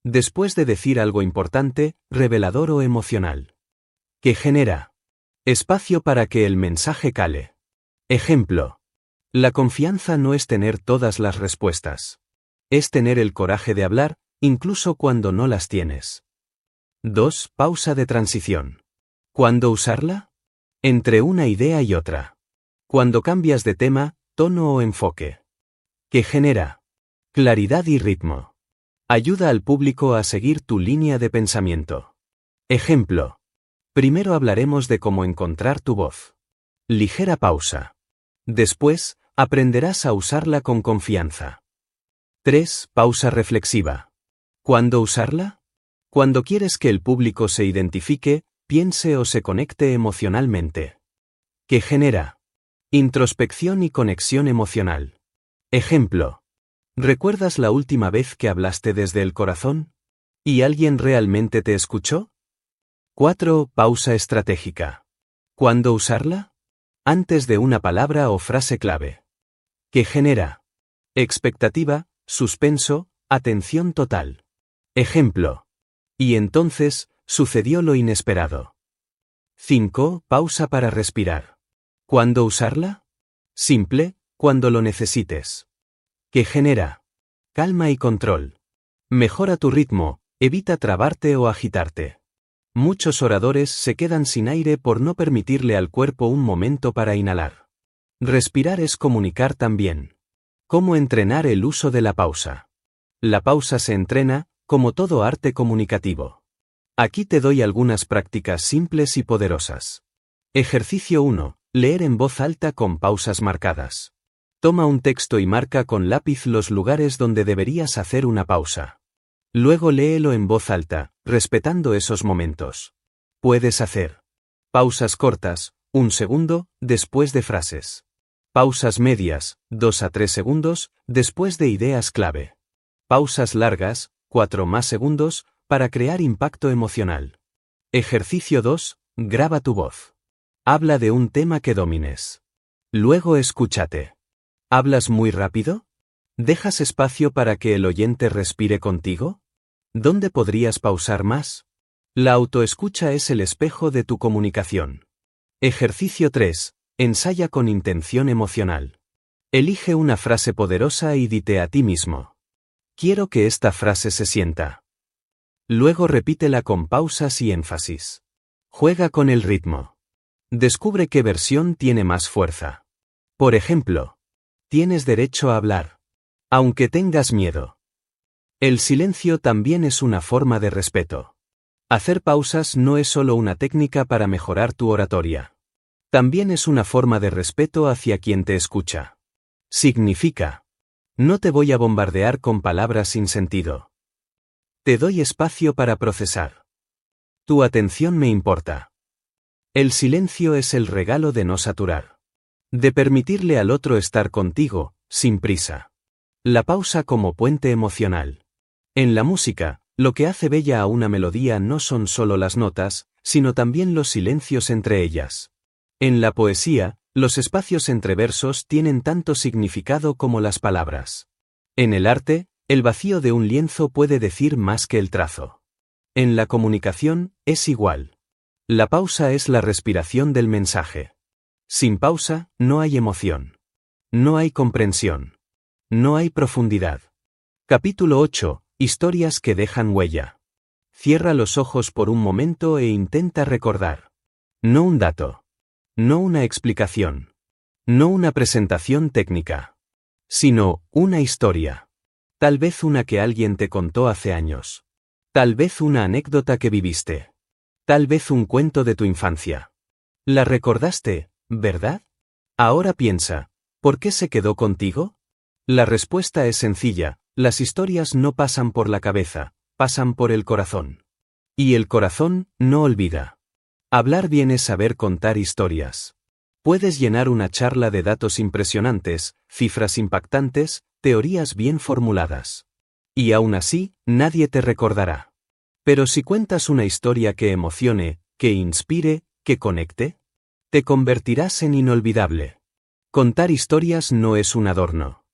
Después de decir algo importante, revelador o emocional. Que genera espacio para que el mensaje cale. Ejemplo. La confianza no es tener todas las respuestas. Es tener el coraje de hablar, incluso cuando no las tienes. 2. Pausa de transición. ¿Cuándo usarla? Entre una idea y otra. Cuando cambias de tema, tono o enfoque. Que genera claridad y ritmo. Ayuda al público a seguir tu línea de pensamiento. Ejemplo. Primero hablaremos de cómo encontrar tu voz. Ligera pausa. Después, aprenderás a usarla con confianza. 3. Pausa reflexiva. ¿Cuándo usarla? Cuando quieres que el público se identifique, piense o se conecte emocionalmente. Que genera introspección y conexión emocional. Ejemplo. ¿Recuerdas la última vez que hablaste desde el corazón? ¿Y alguien realmente te escuchó? 4. Pausa estratégica. ¿Cuándo usarla? Antes de una palabra o frase clave. Que genera expectativa, suspenso, atención total. Ejemplo. Y entonces, sucedió lo inesperado. 5. Pausa para respirar. ¿Cuándo usarla? Simple, cuando lo necesites. Que genera calma y control. Mejora tu ritmo, evita trabarte o agitarte. Muchos oradores se quedan sin aire por no permitirle al cuerpo un momento para inhalar. Respirar es comunicar también. ¿Cómo entrenar el uso de la pausa? La pausa se entrena, como todo arte comunicativo. Aquí te doy algunas prácticas simples y poderosas. Ejercicio 1. Leer en voz alta con pausas marcadas. Toma un texto y marca con lápiz los lugares donde deberías hacer una pausa. Luego léelo en voz alta, respetando esos momentos. Puedes hacer pausas cortas, 1 segundo, después de frases. Pausas medias, 2 a 3 segundos, después de ideas clave. Pausas largas, 4 más segundos, para crear impacto emocional. Ejercicio 2. Graba tu voz. Habla de un tema que domines. Luego escúchate. ¿Hablas muy rápido? ¿Dejas espacio para que el oyente respire contigo? ¿Dónde podrías pausar más? La autoescucha es el espejo de tu comunicación. Ejercicio 3. Ensaya con intención emocional. Elige una frase poderosa y dite a ti mismo. Quiero que esta frase se sienta. Luego repítela con pausas y énfasis. Juega con el ritmo. Descubre qué versión tiene más fuerza. Por ejemplo, tienes derecho a hablar, aunque tengas miedo. El silencio también es una forma de respeto. Hacer pausas no es solo una técnica para mejorar tu oratoria. También es una forma de respeto hacia quien te escucha. Significa: no te voy a bombardear con palabras sin sentido. Te doy espacio para procesar. Tu atención me importa. El silencio es el regalo de no saturar. De permitirle al otro estar contigo, sin prisa. La pausa como puente emocional. En la música, lo que hace bella a una melodía no son solo las notas, sino también los silencios entre ellas. En la poesía, los espacios entre versos tienen tanto significado como las palabras. En el arte, el vacío de un lienzo puede decir más que el trazo. En la comunicación, es igual. La pausa es la respiración del mensaje. Sin pausa, no hay emoción. No hay comprensión. No hay profundidad. Capítulo 8. Historias que dejan huella. Cierra los ojos por un momento e intenta recordar. No un dato. No una explicación. No una presentación técnica. Sino una historia. Tal vez una que alguien te contó hace años. Tal vez una anécdota que viviste. Tal vez un cuento de tu infancia. La recordaste, ¿verdad? Ahora piensa, ¿por qué se quedó contigo? La respuesta es sencilla. Las historias no pasan por la cabeza, pasan por el corazón. Y el corazón no olvida. Hablar bien es saber contar historias. Puedes llenar una charla de datos impresionantes, cifras impactantes, teorías bien formuladas. Y aún así, nadie te recordará. Pero si cuentas una historia que emocione, que inspire, que conecte, te convertirás en inolvidable. Contar historias no es un adorno.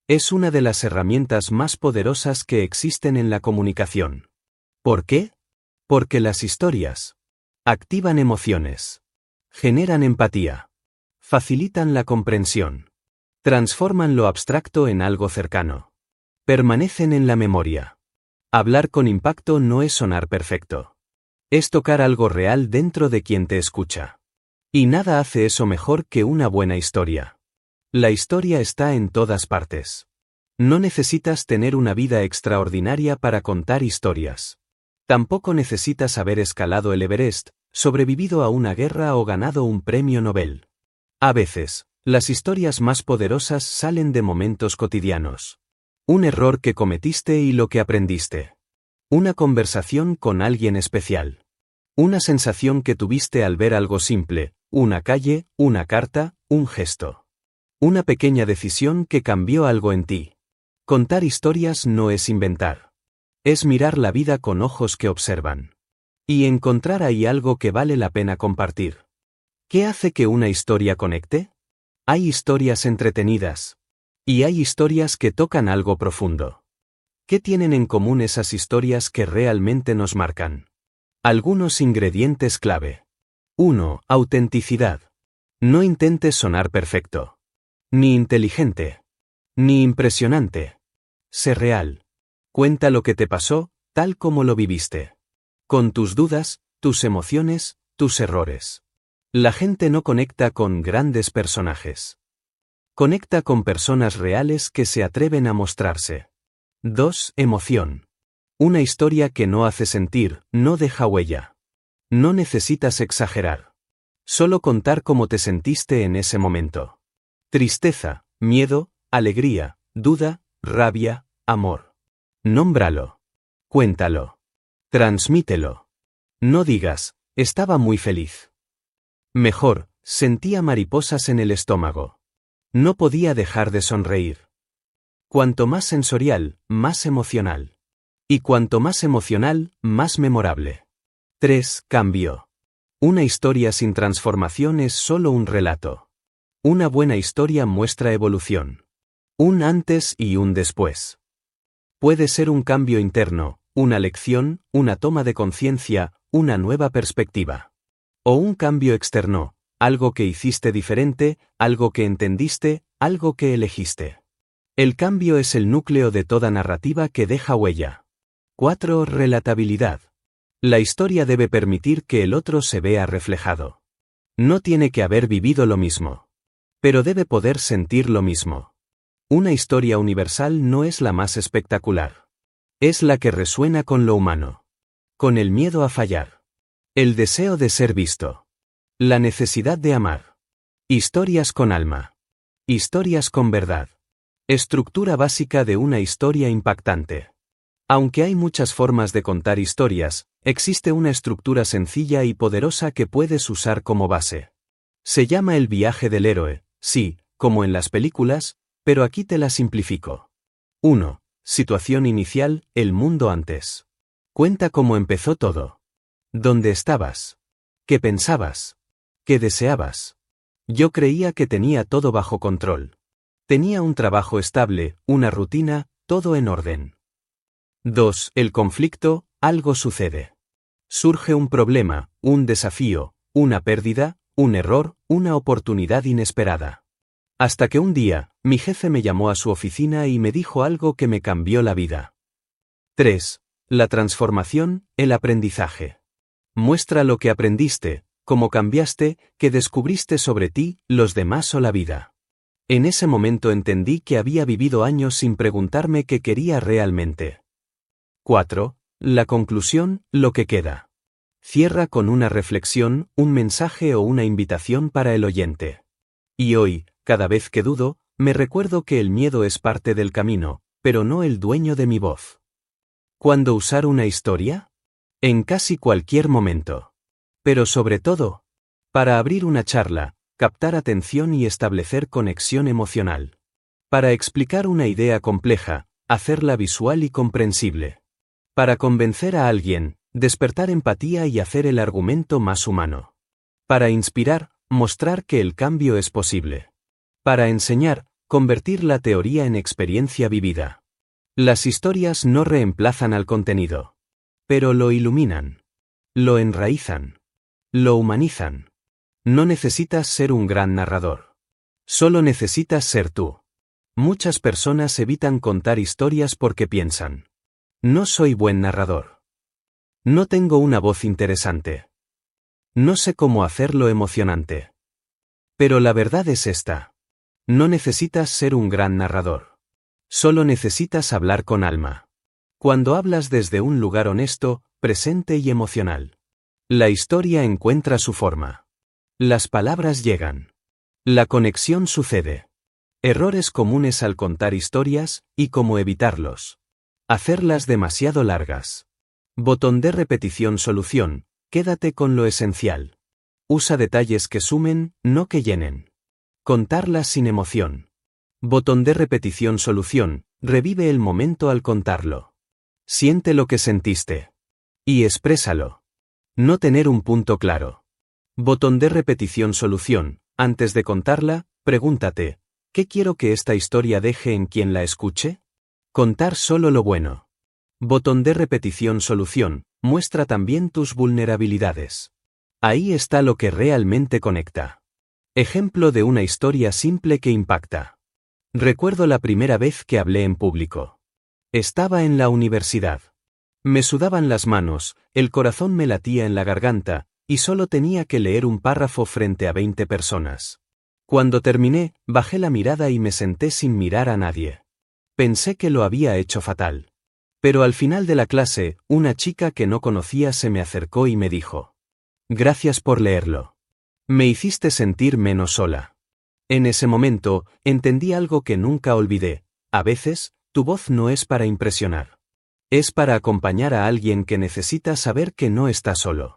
Es una de las herramientas más poderosas que existen en la comunicación. ¿Por qué? Porque las historias activan emociones, generan empatía, facilitan la comprensión, transforman lo abstracto en algo cercano, permanecen en la memoria. Hablar con impacto no es sonar perfecto. Es tocar algo real dentro de quien te escucha. Y nada hace eso mejor que una buena historia. La historia está en todas partes. No necesitas tener una vida extraordinaria para contar historias. Tampoco necesitas haber escalado el Everest, sobrevivido a una guerra o ganado un premio Nobel. A veces, las historias más poderosas salen de momentos cotidianos. Un error que cometiste y lo que aprendiste. Una conversación con alguien especial. Una sensación que tuviste al ver algo simple, una calle, una carta, un gesto. Una pequeña decisión que cambió algo en ti. Contar historias no es inventar. Es mirar la vida con ojos que observan. Y encontrar ahí algo que vale la pena compartir. ¿Qué hace que una historia conecte? Hay historias entretenidas. Y hay historias que tocan algo profundo. ¿Qué tienen en común esas historias que realmente nos marcan? Algunos ingredientes clave. 1. Autenticidad. No intentes sonar perfecto. Ni inteligente. Ni impresionante. Sé real. Cuenta lo que te pasó, tal como lo viviste. Con tus dudas, tus emociones, tus errores. La gente no conecta con grandes personajes. Conecta con personas reales que se atreven a mostrarse. 2. Emoción. Una historia que no hace sentir, no deja huella. No necesitas exagerar. Solo contar cómo te sentiste en ese momento. Tristeza, miedo, alegría, duda, rabia, amor. Nómbralo. Cuéntalo. Transmítelo. No digas, estaba muy feliz. Mejor, sentía mariposas en el estómago. No podía dejar de sonreír. Cuanto más sensorial, más emocional. Y cuanto más emocional, más memorable. 3. Cambio. Una historia sin transformación es solo un relato. Una buena historia muestra evolución. Un antes y un después. Puede ser un cambio interno, una lección, una toma de conciencia, una nueva perspectiva. O un cambio externo, algo que hiciste diferente, algo que entendiste, algo que elegiste. El cambio es el núcleo de toda narrativa que deja huella. 4. Relatabilidad. La historia debe permitir que el otro se vea reflejado. No tiene que haber vivido lo mismo. Pero debe poder sentir lo mismo. Una historia universal no es la más espectacular. Es la que resuena con lo humano. Con el miedo a fallar. El deseo de ser visto. La necesidad de amar. Historias con alma. Historias con verdad. Estructura básica de una historia impactante. Aunque hay muchas formas de contar historias, existe una estructura sencilla y poderosa que puedes usar como base. Se llama el viaje del héroe, sí, como en las películas, pero aquí te la simplifico. 1. Situación inicial, el mundo antes. Cuenta cómo empezó todo. ¿Dónde estabas? ¿Qué pensabas? ¿Qué deseabas? Yo creía que tenía todo bajo control. Tenía un trabajo estable, una rutina, todo en orden. 2. El conflicto, algo sucede. Surge un problema, un desafío, una pérdida, un error, una oportunidad inesperada. Hasta que un día, mi jefe me llamó a su oficina y me dijo algo que me cambió la vida. 3. La transformación, el aprendizaje. Muestra lo que aprendiste, cómo cambiaste, qué descubriste sobre ti, los demás o la vida. En ese momento entendí que había vivido años sin preguntarme qué quería realmente. 4. La conclusión, lo que queda. Cierra con una reflexión, un mensaje o una invitación para el oyente. Y hoy, cada vez que dudo, me recuerdo que el miedo es parte del camino, pero no el dueño de mi voz. ¿Cuándo usar una historia? En casi cualquier momento. Pero sobre todo, para abrir una charla, captar atención y establecer conexión emocional. Para explicar una idea compleja, hacerla visual y comprensible. Para convencer a alguien, despertar empatía y hacer el argumento más humano. Para inspirar, mostrar que el cambio es posible. Para enseñar, Convertir la teoría en experiencia vivida. Las historias no reemplazan al contenido, pero lo iluminan, lo enraizan, lo humanizan. No necesitas ser un gran narrador. Solo necesitas ser tú. Muchas personas evitan contar historias porque piensan: no soy buen narrador. No tengo una voz interesante. No sé cómo hacerlo emocionante. Pero la verdad es esta: no necesitas ser un gran narrador. Solo necesitas hablar con alma. Cuando hablas desde un lugar honesto, presente y emocional, la historia encuentra su forma. Las palabras llegan. La conexión sucede. Errores comunes al contar historias, y cómo evitarlos. Hacerlas demasiado largas. Botón de repetición solución: quédate con lo esencial. Usa detalles que sumen, no que llenen. Contarlas sin emoción. Botón de repetición solución: revive el momento al contarlo. Siente lo que sentiste. Y exprésalo. No tener un punto claro. Botón de repetición solución: antes de contarla, pregúntate: ¿qué quiero que esta historia deje en quien la escuche? Contar solo lo bueno. Botón de repetición solución: muestra también tus vulnerabilidades. Ahí está lo que realmente conecta. Ejemplo de una historia simple que impacta. Recuerdo la primera vez que hablé en público. Estaba en la universidad. Me sudaban las manos, el corazón me latía en la garganta, y solo tenía que leer un párrafo frente a 20 personas. Cuando terminé, bajé la mirada y me senté sin mirar a nadie. Pensé que lo había hecho fatal. Pero al final de la clase, una chica que no conocía se me acercó y me dijo: gracias por leerlo. Me hiciste sentir menos sola. En ese momento, entendí algo que nunca olvidé: a veces, tu voz no es para impresionar. Es para acompañar a alguien que necesita saber que no está solo.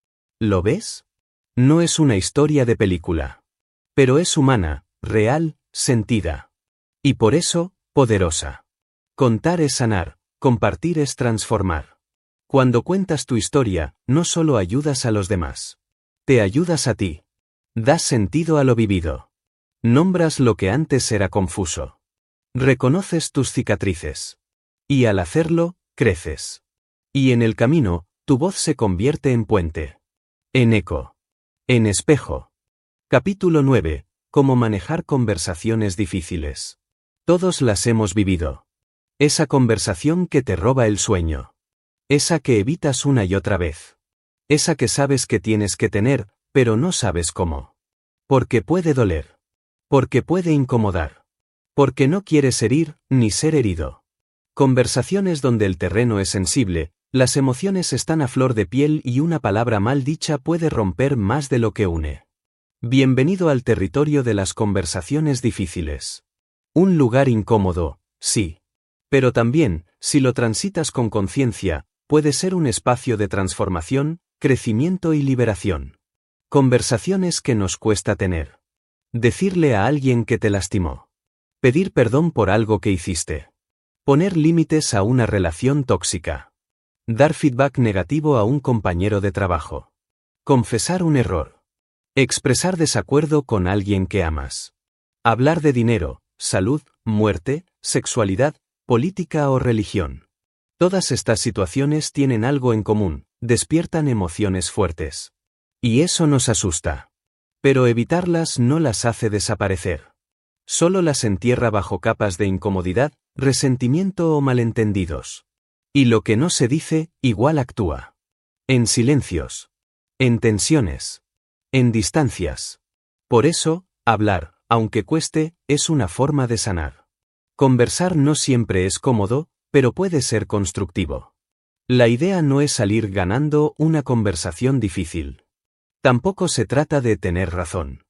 ¿Lo ves? No es una historia de película. Pero es humana, real, sentida. Y por eso, poderosa. Contar es sanar, compartir es transformar. Cuando cuentas tu historia, no solo ayudas a los demás. Te ayudas a ti. Das sentido a lo vivido. Nombras lo que antes era confuso. Reconoces tus cicatrices. Y al hacerlo, creces. Y en el camino, tu voz se convierte en puente. En eco. En espejo. Capítulo 9. Cómo manejar conversaciones difíciles. Todos las hemos vivido. Esa conversación que te roba el sueño. Esa que evitas una y otra vez. Esa que sabes que tienes que tener, pero no sabes cómo. Porque puede doler. Porque puede incomodar. Porque no quieres herir, ni ser herido. Conversaciones donde el terreno es sensible, las emociones están a flor de piel y una palabra mal dicha puede romper más de lo que une. Bienvenido al territorio de las conversaciones difíciles. Un lugar incómodo, sí. Pero también, si lo transitas con conciencia, puede ser un espacio de transformación, crecimiento y liberación. Conversaciones que nos cuesta tener. Decirle a alguien que te lastimó. Pedir perdón por algo que hiciste. Poner límites a una relación tóxica. Dar feedback negativo a un compañero de trabajo. Confesar un error. Expresar desacuerdo con alguien que amas. Hablar de dinero, salud, muerte, sexualidad, política o religión. Todas estas situaciones tienen algo en común: despiertan emociones fuertes. Y eso nos asusta. Pero evitarlas no las hace desaparecer. Solo las entierra bajo capas de incomodidad, resentimiento o malentendidos. Y lo que no se dice, igual actúa. En silencios. En tensiones. En distancias. Por eso, hablar, aunque cueste, es una forma de sanar. Conversar no siempre es cómodo, pero puede ser constructivo. La idea no es salir ganando una conversación difícil. Tampoco se trata de tener razón.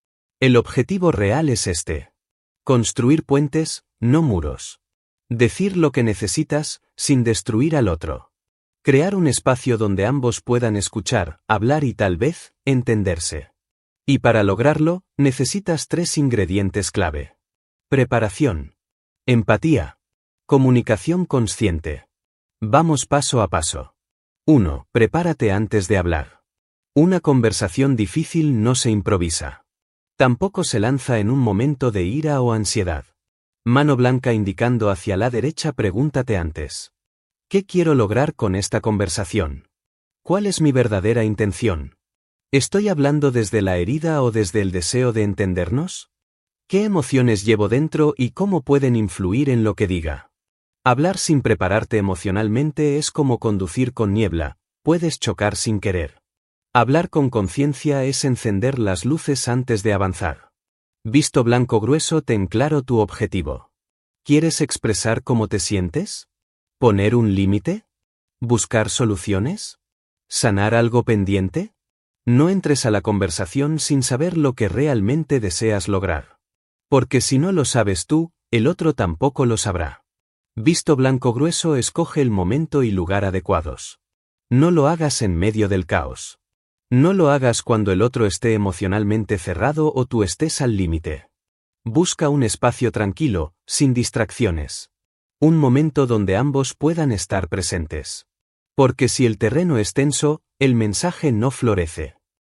El objetivo real es este: construir puentes, no muros. Decir lo que necesitas, sin destruir al otro. Crear un espacio donde ambos puedan escuchar, hablar y tal vez, entenderse. Y para lograrlo, necesitas 3 ingredientes clave. Preparación. Empatía. Comunicación consciente. Vamos paso a paso. 1. Prepárate antes de hablar. Una conversación difícil no se improvisa. Tampoco se lanza en un momento de ira o ansiedad. Mano blanca indicando hacia la derecha. Pregúntate antes: ¿qué quiero lograr con esta conversación? ¿Cuál es mi verdadera intención? ¿Estoy hablando desde la herida o desde el deseo de entendernos? ¿Qué emociones llevo dentro y cómo pueden influir en lo que diga? Hablar sin prepararte emocionalmente es como conducir con niebla, puedes chocar sin querer. Hablar con conciencia es encender las luces antes de avanzar. Visto blanco grueso. Ten claro tu objetivo. ¿Quieres expresar cómo te sientes? ¿Poner un límite? ¿Buscar soluciones? ¿Sanar algo pendiente? No entres a la conversación sin saber lo que realmente deseas lograr. Porque si no lo sabes tú, el otro tampoco lo sabrá. Visto blanco grueso. Escoge el momento y lugar adecuados. No lo hagas en medio del caos. No lo hagas cuando el otro esté emocionalmente cerrado o tú estés al límite. Busca un espacio tranquilo, sin distracciones. Un momento donde ambos puedan estar presentes. Porque si el terreno es tenso, el mensaje no florece.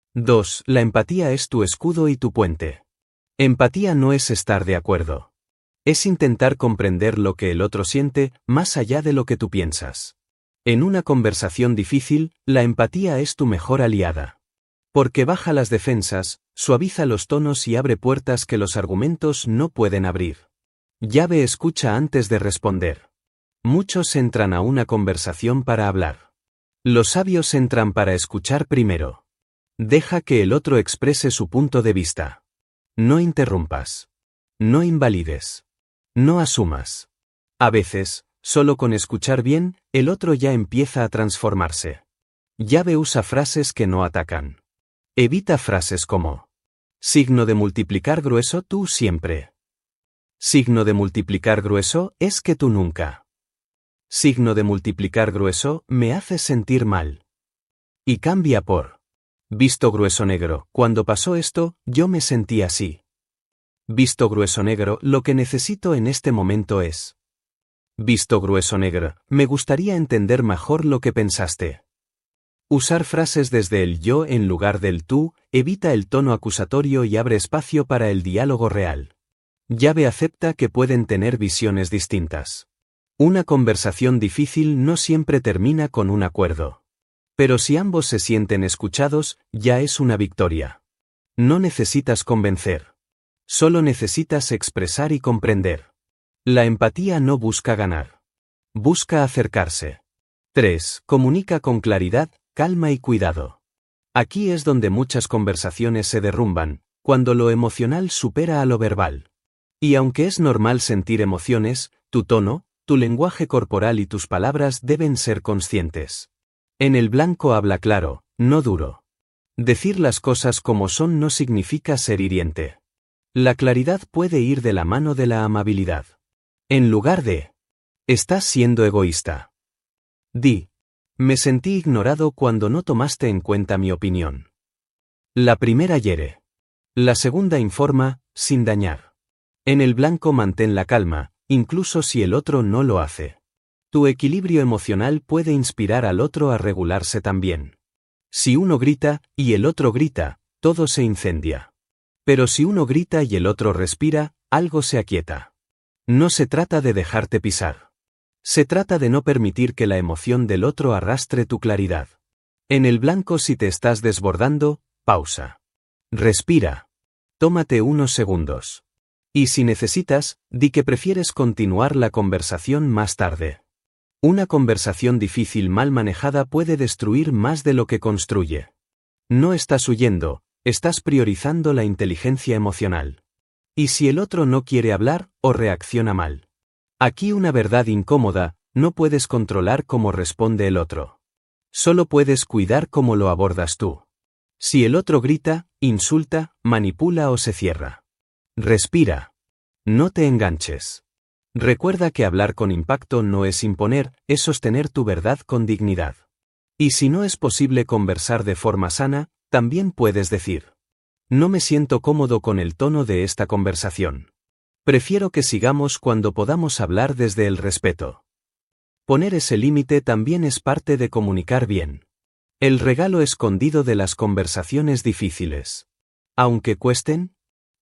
2. La empatía es tu escudo y tu puente. Empatía no es estar de acuerdo. Es intentar comprender lo que el otro siente, más allá de lo que tú piensas. En una conversación difícil, la empatía es tu mejor aliada. Porque baja las defensas, suaviza los tonos y abre puertas que los argumentos no pueden abrir. Llave escucha antes de responder. Muchos entran a una conversación para hablar. Los sabios entran para escuchar primero. Deja que el otro exprese su punto de vista. No interrumpas. No invalides. No asumas. A veces, solo con escuchar bien, el otro ya empieza a transformarse. Llave usa frases que no atacan. Evita frases como: signo de multiplicar grueso. Tú siempre. Signo de multiplicar grueso es que tú nunca. Signo de multiplicar grueso me hace sentir mal. Y cambia por: visto grueso negro. Cuando pasó esto, yo me sentí así. Visto grueso negro. Lo que necesito en este momento es. Visto grueso negro. Me gustaría entender mejor lo que pensaste. Usar frases desde el yo en lugar del tú, evita el tono acusatorio y abre espacio para el diálogo real. Llave acepta que pueden tener visiones distintas. Una conversación difícil no siempre termina con un acuerdo. Pero si ambos se sienten escuchados, ya es una victoria. No necesitas convencer. Solo necesitas expresar y comprender. La empatía no busca ganar. Busca acercarse. 3. Comunica con claridad, calma y cuidado. Aquí es donde muchas conversaciones se derrumban, cuando lo emocional supera a lo verbal. Y aunque es normal sentir emociones, tu tono, tu lenguaje corporal y tus palabras deben ser conscientes. En el blanco habla claro, no duro. Decir las cosas como son no significa ser hiriente. La claridad puede ir de la mano de la amabilidad. En lugar de: estás siendo egoísta. Di: me sentí ignorado cuando no tomaste en cuenta mi opinión. La primera hiere. La segunda informa, sin dañar. En el blanco mantén la calma, incluso si el otro no lo hace. Tu equilibrio emocional puede inspirar al otro a regularse también. Si uno grita, y el otro grita, todo se incendia. Pero si uno grita y el otro respira, algo se aquieta. No se trata de dejarte pisar. Se trata de no permitir que la emoción del otro arrastre tu claridad. En el blanco, si te estás desbordando, pausa. Respira. Tómate unos segundos. Y si necesitas, di que prefieres continuar la conversación más tarde. Una conversación difícil mal manejada puede destruir más de lo que construye. No estás huyendo, estás priorizando la inteligencia emocional. ¿Y si el otro no quiere hablar o reacciona mal? Aquí una verdad incómoda: no puedes controlar cómo responde el otro. Solo puedes cuidar cómo lo abordas tú. Si el otro grita, insulta, manipula o se cierra. Respira. No te enganches. Recuerda que hablar con impacto no es imponer, es sostener tu verdad con dignidad. Y si no es posible conversar de forma sana, también puedes decir: no me siento cómodo con el tono de esta conversación. Prefiero que sigamos cuando podamos hablar desde el respeto. Poner ese límite también es parte de comunicar bien. El regalo escondido de las conversaciones difíciles. Aunque cuesten,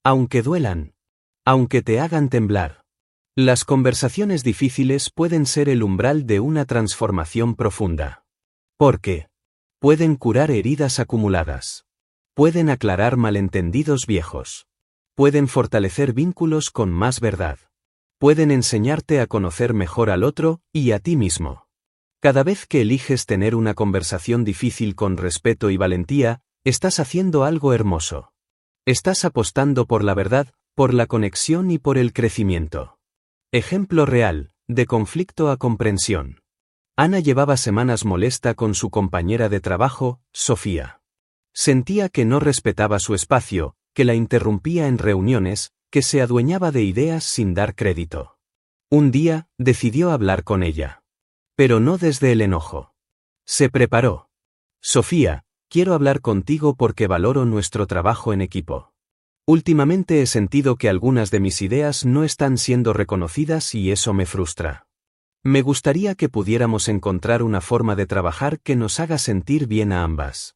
Aunque duelan. Aunque te hagan temblar. Las conversaciones difíciles pueden ser el umbral de una transformación profunda. Porque pueden curar heridas acumuladas. Pueden aclarar malentendidos viejos. Pueden fortalecer vínculos con más verdad. Pueden enseñarte a conocer mejor al otro y a ti mismo. Cada vez que eliges tener una conversación difícil con respeto y valentía, estás haciendo algo hermoso. Estás apostando por la verdad, por la conexión y por el crecimiento. Ejemplo real, de conflicto a comprensión. Ana llevaba semanas molesta con su compañera de trabajo, Sofía. Sentía que no respetaba su espacio, que la interrumpía en reuniones, que se adueñaba de ideas sin dar crédito. Un día, decidió hablar con ella. Pero no desde el enojo. Se preparó. Sofía, quiero hablar contigo porque valoro nuestro trabajo en equipo. Últimamente he sentido que algunas de mis ideas no están siendo reconocidas y eso me frustra. Me gustaría que pudiéramos encontrar una forma de trabajar que nos haga sentir bien a ambas.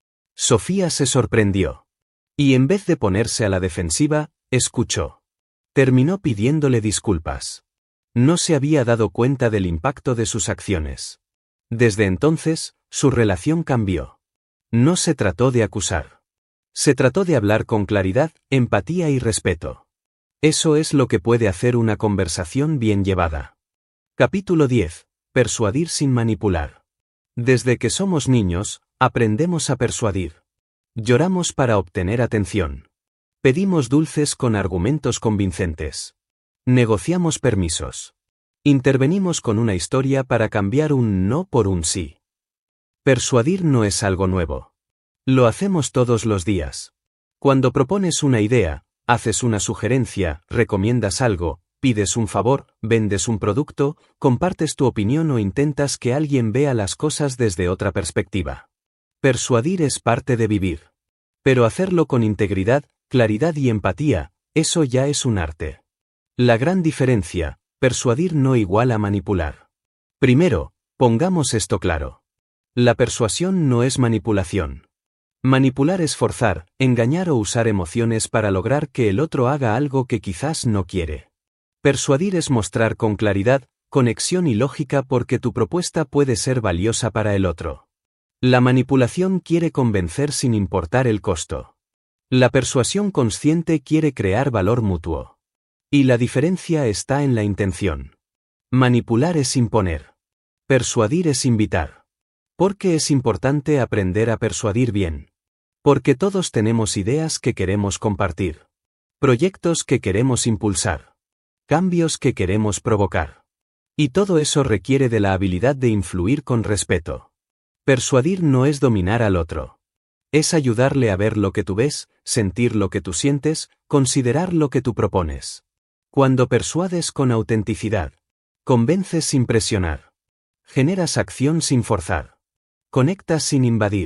Sofía se sorprendió. Y en vez de ponerse a la defensiva, escuchó. Terminó pidiéndole disculpas. No se había dado cuenta del impacto de sus acciones. Desde entonces, su relación cambió. No se trató de acusar. Se trató de hablar con claridad, empatía y respeto. Eso es lo que puede hacer una conversación bien llevada. Capítulo 10. Persuadir sin manipular. Desde que somos niños, aprendemos a persuadir. Lloramos para obtener atención. Pedimos dulces con argumentos convincentes. Negociamos permisos. Intervenimos con una historia para cambiar un no por un sí. Persuadir no es algo nuevo. Lo hacemos todos los días. Cuando propones una idea, haces una sugerencia, recomiendas algo, pides un favor, vendes un producto, compartes tu opinión o intentas que alguien vea las cosas desde otra perspectiva. Persuadir es parte de vivir. Pero hacerlo con integridad, claridad y empatía, eso ya es un arte. La gran diferencia, persuadir no iguala manipular. Primero, pongamos esto claro. La persuasión no es manipulación. Manipular es forzar, engañar o usar emociones para lograr que el otro haga algo que quizás no quiere. Persuadir es mostrar con claridad, conexión y lógica porque tu propuesta puede ser valiosa para el otro. La manipulación quiere convencer sin importar el costo. La persuasión consciente quiere crear valor mutuo. Y la diferencia está en la intención. Manipular es imponer. Persuadir es invitar. ¿Por qué es importante aprender a persuadir bien? Porque todos tenemos ideas que queremos compartir. Proyectos que queremos impulsar. Cambios que queremos provocar. Y todo eso requiere de la habilidad de influir con respeto. Persuadir no es dominar al otro. Es ayudarle a ver lo que tú ves, sentir lo que tú sientes, considerar lo que tú propones. Cuando persuades con autenticidad, convences sin presionar. Generas acción sin forzar. Conectas sin invadir.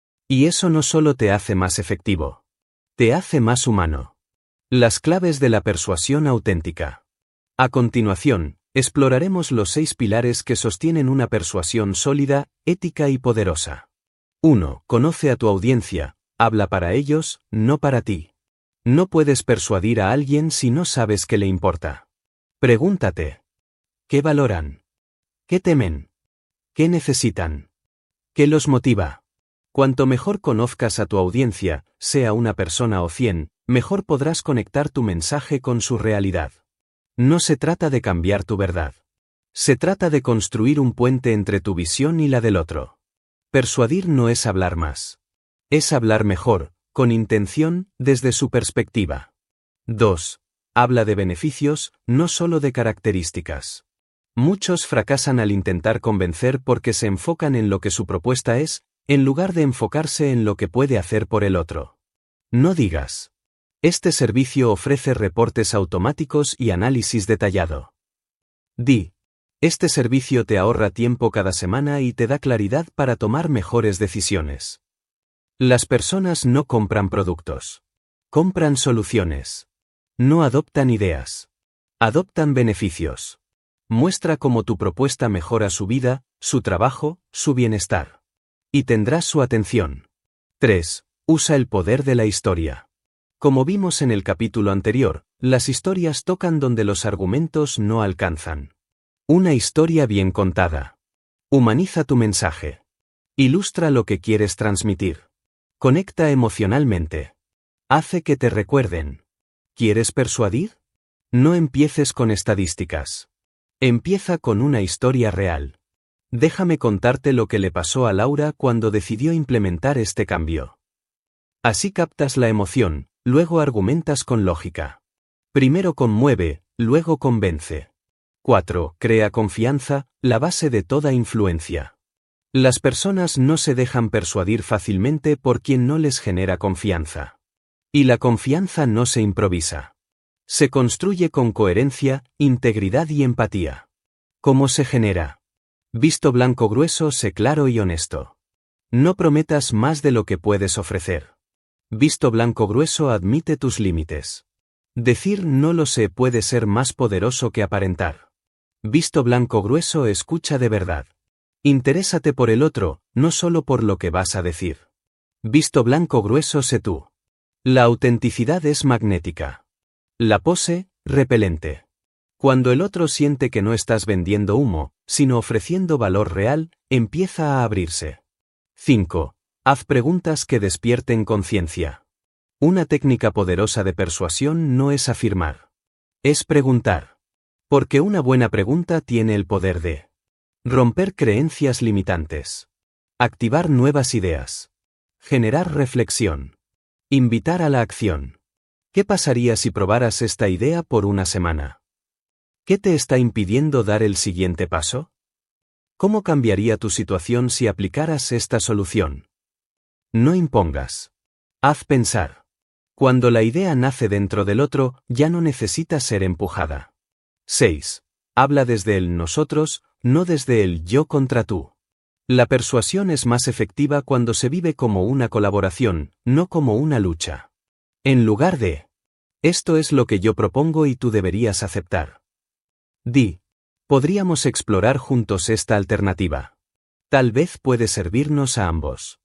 Y eso no solo te hace más efectivo. Te hace más humano. Las claves de la persuasión auténtica. A continuación, exploraremos los 6 pilares que sostienen una persuasión sólida, ética y poderosa. 1. Conoce a tu audiencia, habla para ellos, no para ti. No puedes persuadir a alguien si no sabes qué le importa. Pregúntate. ¿Qué valoran? ¿Qué temen? ¿Qué necesitan? ¿Qué los motiva? Cuanto mejor conozcas a tu audiencia, sea una persona o 100, mejor podrás conectar tu mensaje con su realidad. No se trata de cambiar tu verdad. Se trata de construir un puente entre tu visión y la del otro. Persuadir no es hablar más. Es hablar mejor, con intención, desde su perspectiva. 2. Habla de beneficios, no solo de características. Muchos fracasan al intentar convencer porque se enfocan en lo que su propuesta es, en lugar de enfocarse en lo que puede hacer por el otro. No digas. Este servicio ofrece reportes automáticos y análisis detallado. Di. Este servicio te ahorra tiempo cada semana y te da claridad para tomar mejores decisiones. Las personas no compran productos. Compran soluciones. No adoptan ideas. Adoptan beneficios. Muestra cómo tu propuesta mejora su vida, su trabajo, su bienestar. Y tendrás su atención. 3. Usa el poder de la historia. Como vimos en el capítulo anterior, las historias tocan donde los argumentos no alcanzan. Una historia bien contada. Humaniza tu mensaje. Ilustra lo que quieres transmitir. Conecta emocionalmente. Hace que te recuerden. ¿Quieres persuadir? No empieces con estadísticas. Empieza con una historia real. Déjame contarte lo que le pasó a Laura cuando decidió implementar este cambio. Así captas la emoción, luego argumentas con lógica. Primero conmueve, luego convence. 4. Crea confianza, la base de toda influencia. Las personas no se dejan persuadir fácilmente por quien no les genera confianza. Y la confianza no se improvisa. Se construye con coherencia, integridad y empatía. ¿Cómo se genera? Visto blanco grueso, sé claro y honesto. No prometas más de lo que puedes ofrecer. Visto blanco grueso, admite tus límites. Decir no lo sé puede ser más poderoso que aparentar. Visto blanco grueso, escucha de verdad. Interésate por el otro, no solo por lo que vas a decir. Visto blanco grueso, sé tú. La autenticidad es magnética. La pose, repelente. Cuando el otro siente que no estás vendiendo humo, sino ofreciendo valor real, empieza a abrirse. 5. Haz preguntas que despierten conciencia. Una técnica poderosa de persuasión no es afirmar. Es preguntar. Porque una buena pregunta tiene el poder de romper creencias limitantes. Activar nuevas ideas. Generar reflexión. Invitar a la acción. ¿Qué pasaría si probaras esta idea por una semana? ¿Qué te está impidiendo dar el siguiente paso? ¿Cómo cambiaría tu situación si aplicaras esta solución? No impongas. Haz pensar. Cuando la idea nace dentro del otro, ya no necesita ser empujada. 6. Habla desde el nosotros, no desde el yo contra tú. La persuasión es más efectiva cuando se vive como una colaboración, no como una lucha. En lugar de esto es lo que yo propongo y tú deberías aceptar. Di. Podríamos explorar juntos esta alternativa. Tal vez puede servirnos a ambos.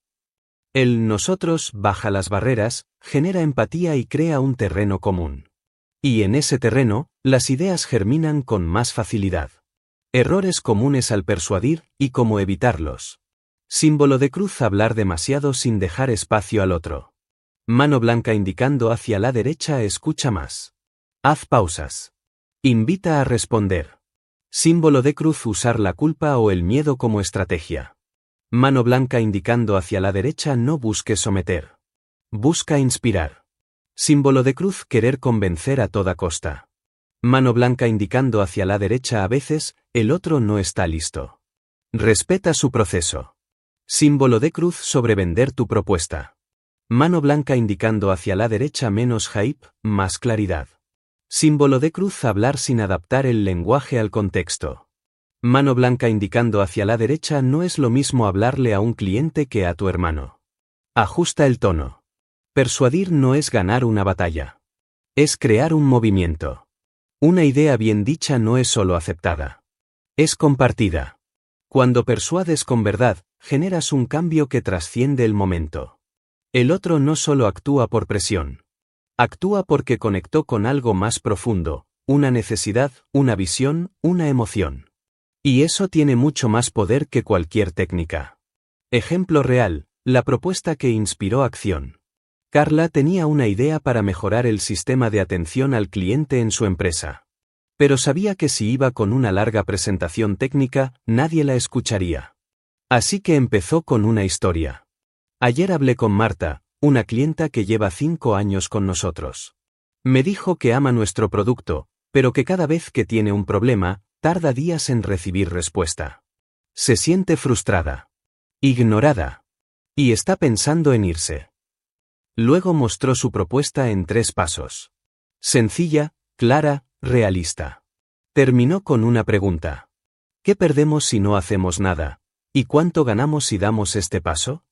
El nosotros baja las barreras, genera empatía y crea un terreno común. Y en ese terreno, las ideas germinan con más facilidad. Errores comunes al persuadir y cómo evitarlos. Símbolo de cruz: hablar demasiado sin dejar espacio al otro. Mano blanca indicando hacia la derecha: escucha más. Haz pausas. Invita a responder. Símbolo de cruz: usar la culpa o el miedo como estrategia. Mano blanca indicando hacia la derecha: no busques someter. Busca inspirar. Símbolo de cruz: querer convencer a toda costa. Mano blanca indicando hacia la derecha: a veces, el otro no está listo. Respeta su proceso. Símbolo de cruz: sobrevender tu propuesta. Mano blanca indicando hacia la derecha: menos hype, más claridad. Símbolo de cruz: hablar sin adaptar el lenguaje al contexto. Mano blanca indicando hacia la derecha: no es lo mismo hablarle a un cliente que a tu hermano. Ajusta el tono. Persuadir no es ganar una batalla. Es crear un movimiento. Una idea bien dicha no es solo aceptada. Es compartida. Cuando persuades con verdad, generas un cambio que trasciende el momento. El otro no solo actúa por presión. Actúa porque conectó con algo más profundo, una necesidad, una visión, una emoción. Y eso tiene mucho más poder que cualquier técnica. Ejemplo real: la propuesta que inspiró acción. Carla tenía una idea para mejorar el sistema de atención al cliente en su empresa. Pero sabía que si iba con una larga presentación técnica, nadie la escucharía. Así que empezó con una historia. Ayer hablé con Marta, una clienta que lleva 5 años con nosotros. Me dijo que ama nuestro producto, pero que cada vez que tiene un problema, tarda días en recibir respuesta. Se siente frustrada, ignorada, y está pensando en irse. Luego mostró su propuesta en 3 pasos. Sencilla, clara, realista. Terminó con una pregunta. ¿Qué perdemos si no hacemos nada? ¿Y cuánto ganamos si damos este paso?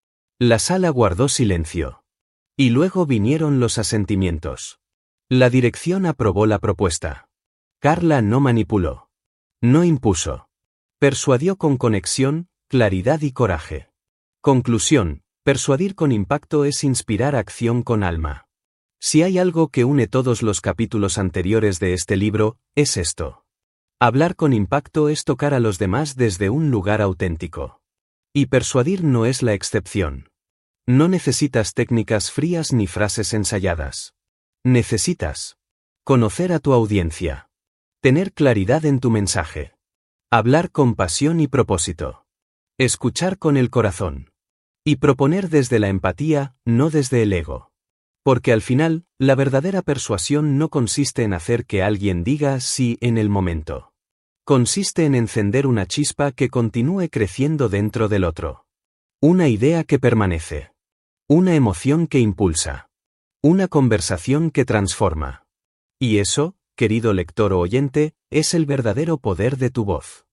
La sala guardó silencio. Y luego vinieron los asentimientos. La dirección aprobó la propuesta. Carla no manipuló. No impuso. Persuadió con conexión, claridad y coraje. Conclusión: persuadir con impacto es inspirar acción con alma. Si hay algo que une todos los capítulos anteriores de este libro, es esto. Hablar con impacto es tocar a los demás desde un lugar auténtico. Y persuadir no es la excepción. No necesitas técnicas frías ni frases ensayadas. Necesitas conocer a tu audiencia. Tener claridad en tu mensaje. Hablar con pasión y propósito. Escuchar con el corazón. Y proponer desde la empatía, no desde el ego. Porque al final, la verdadera persuasión no consiste en hacer que alguien diga sí en el momento. Consiste en encender una chispa que continúe creciendo dentro del otro. Una idea que permanece. Una emoción que impulsa. Una conversación que transforma. Y eso, querido lector o oyente, es el verdadero poder de tu voz.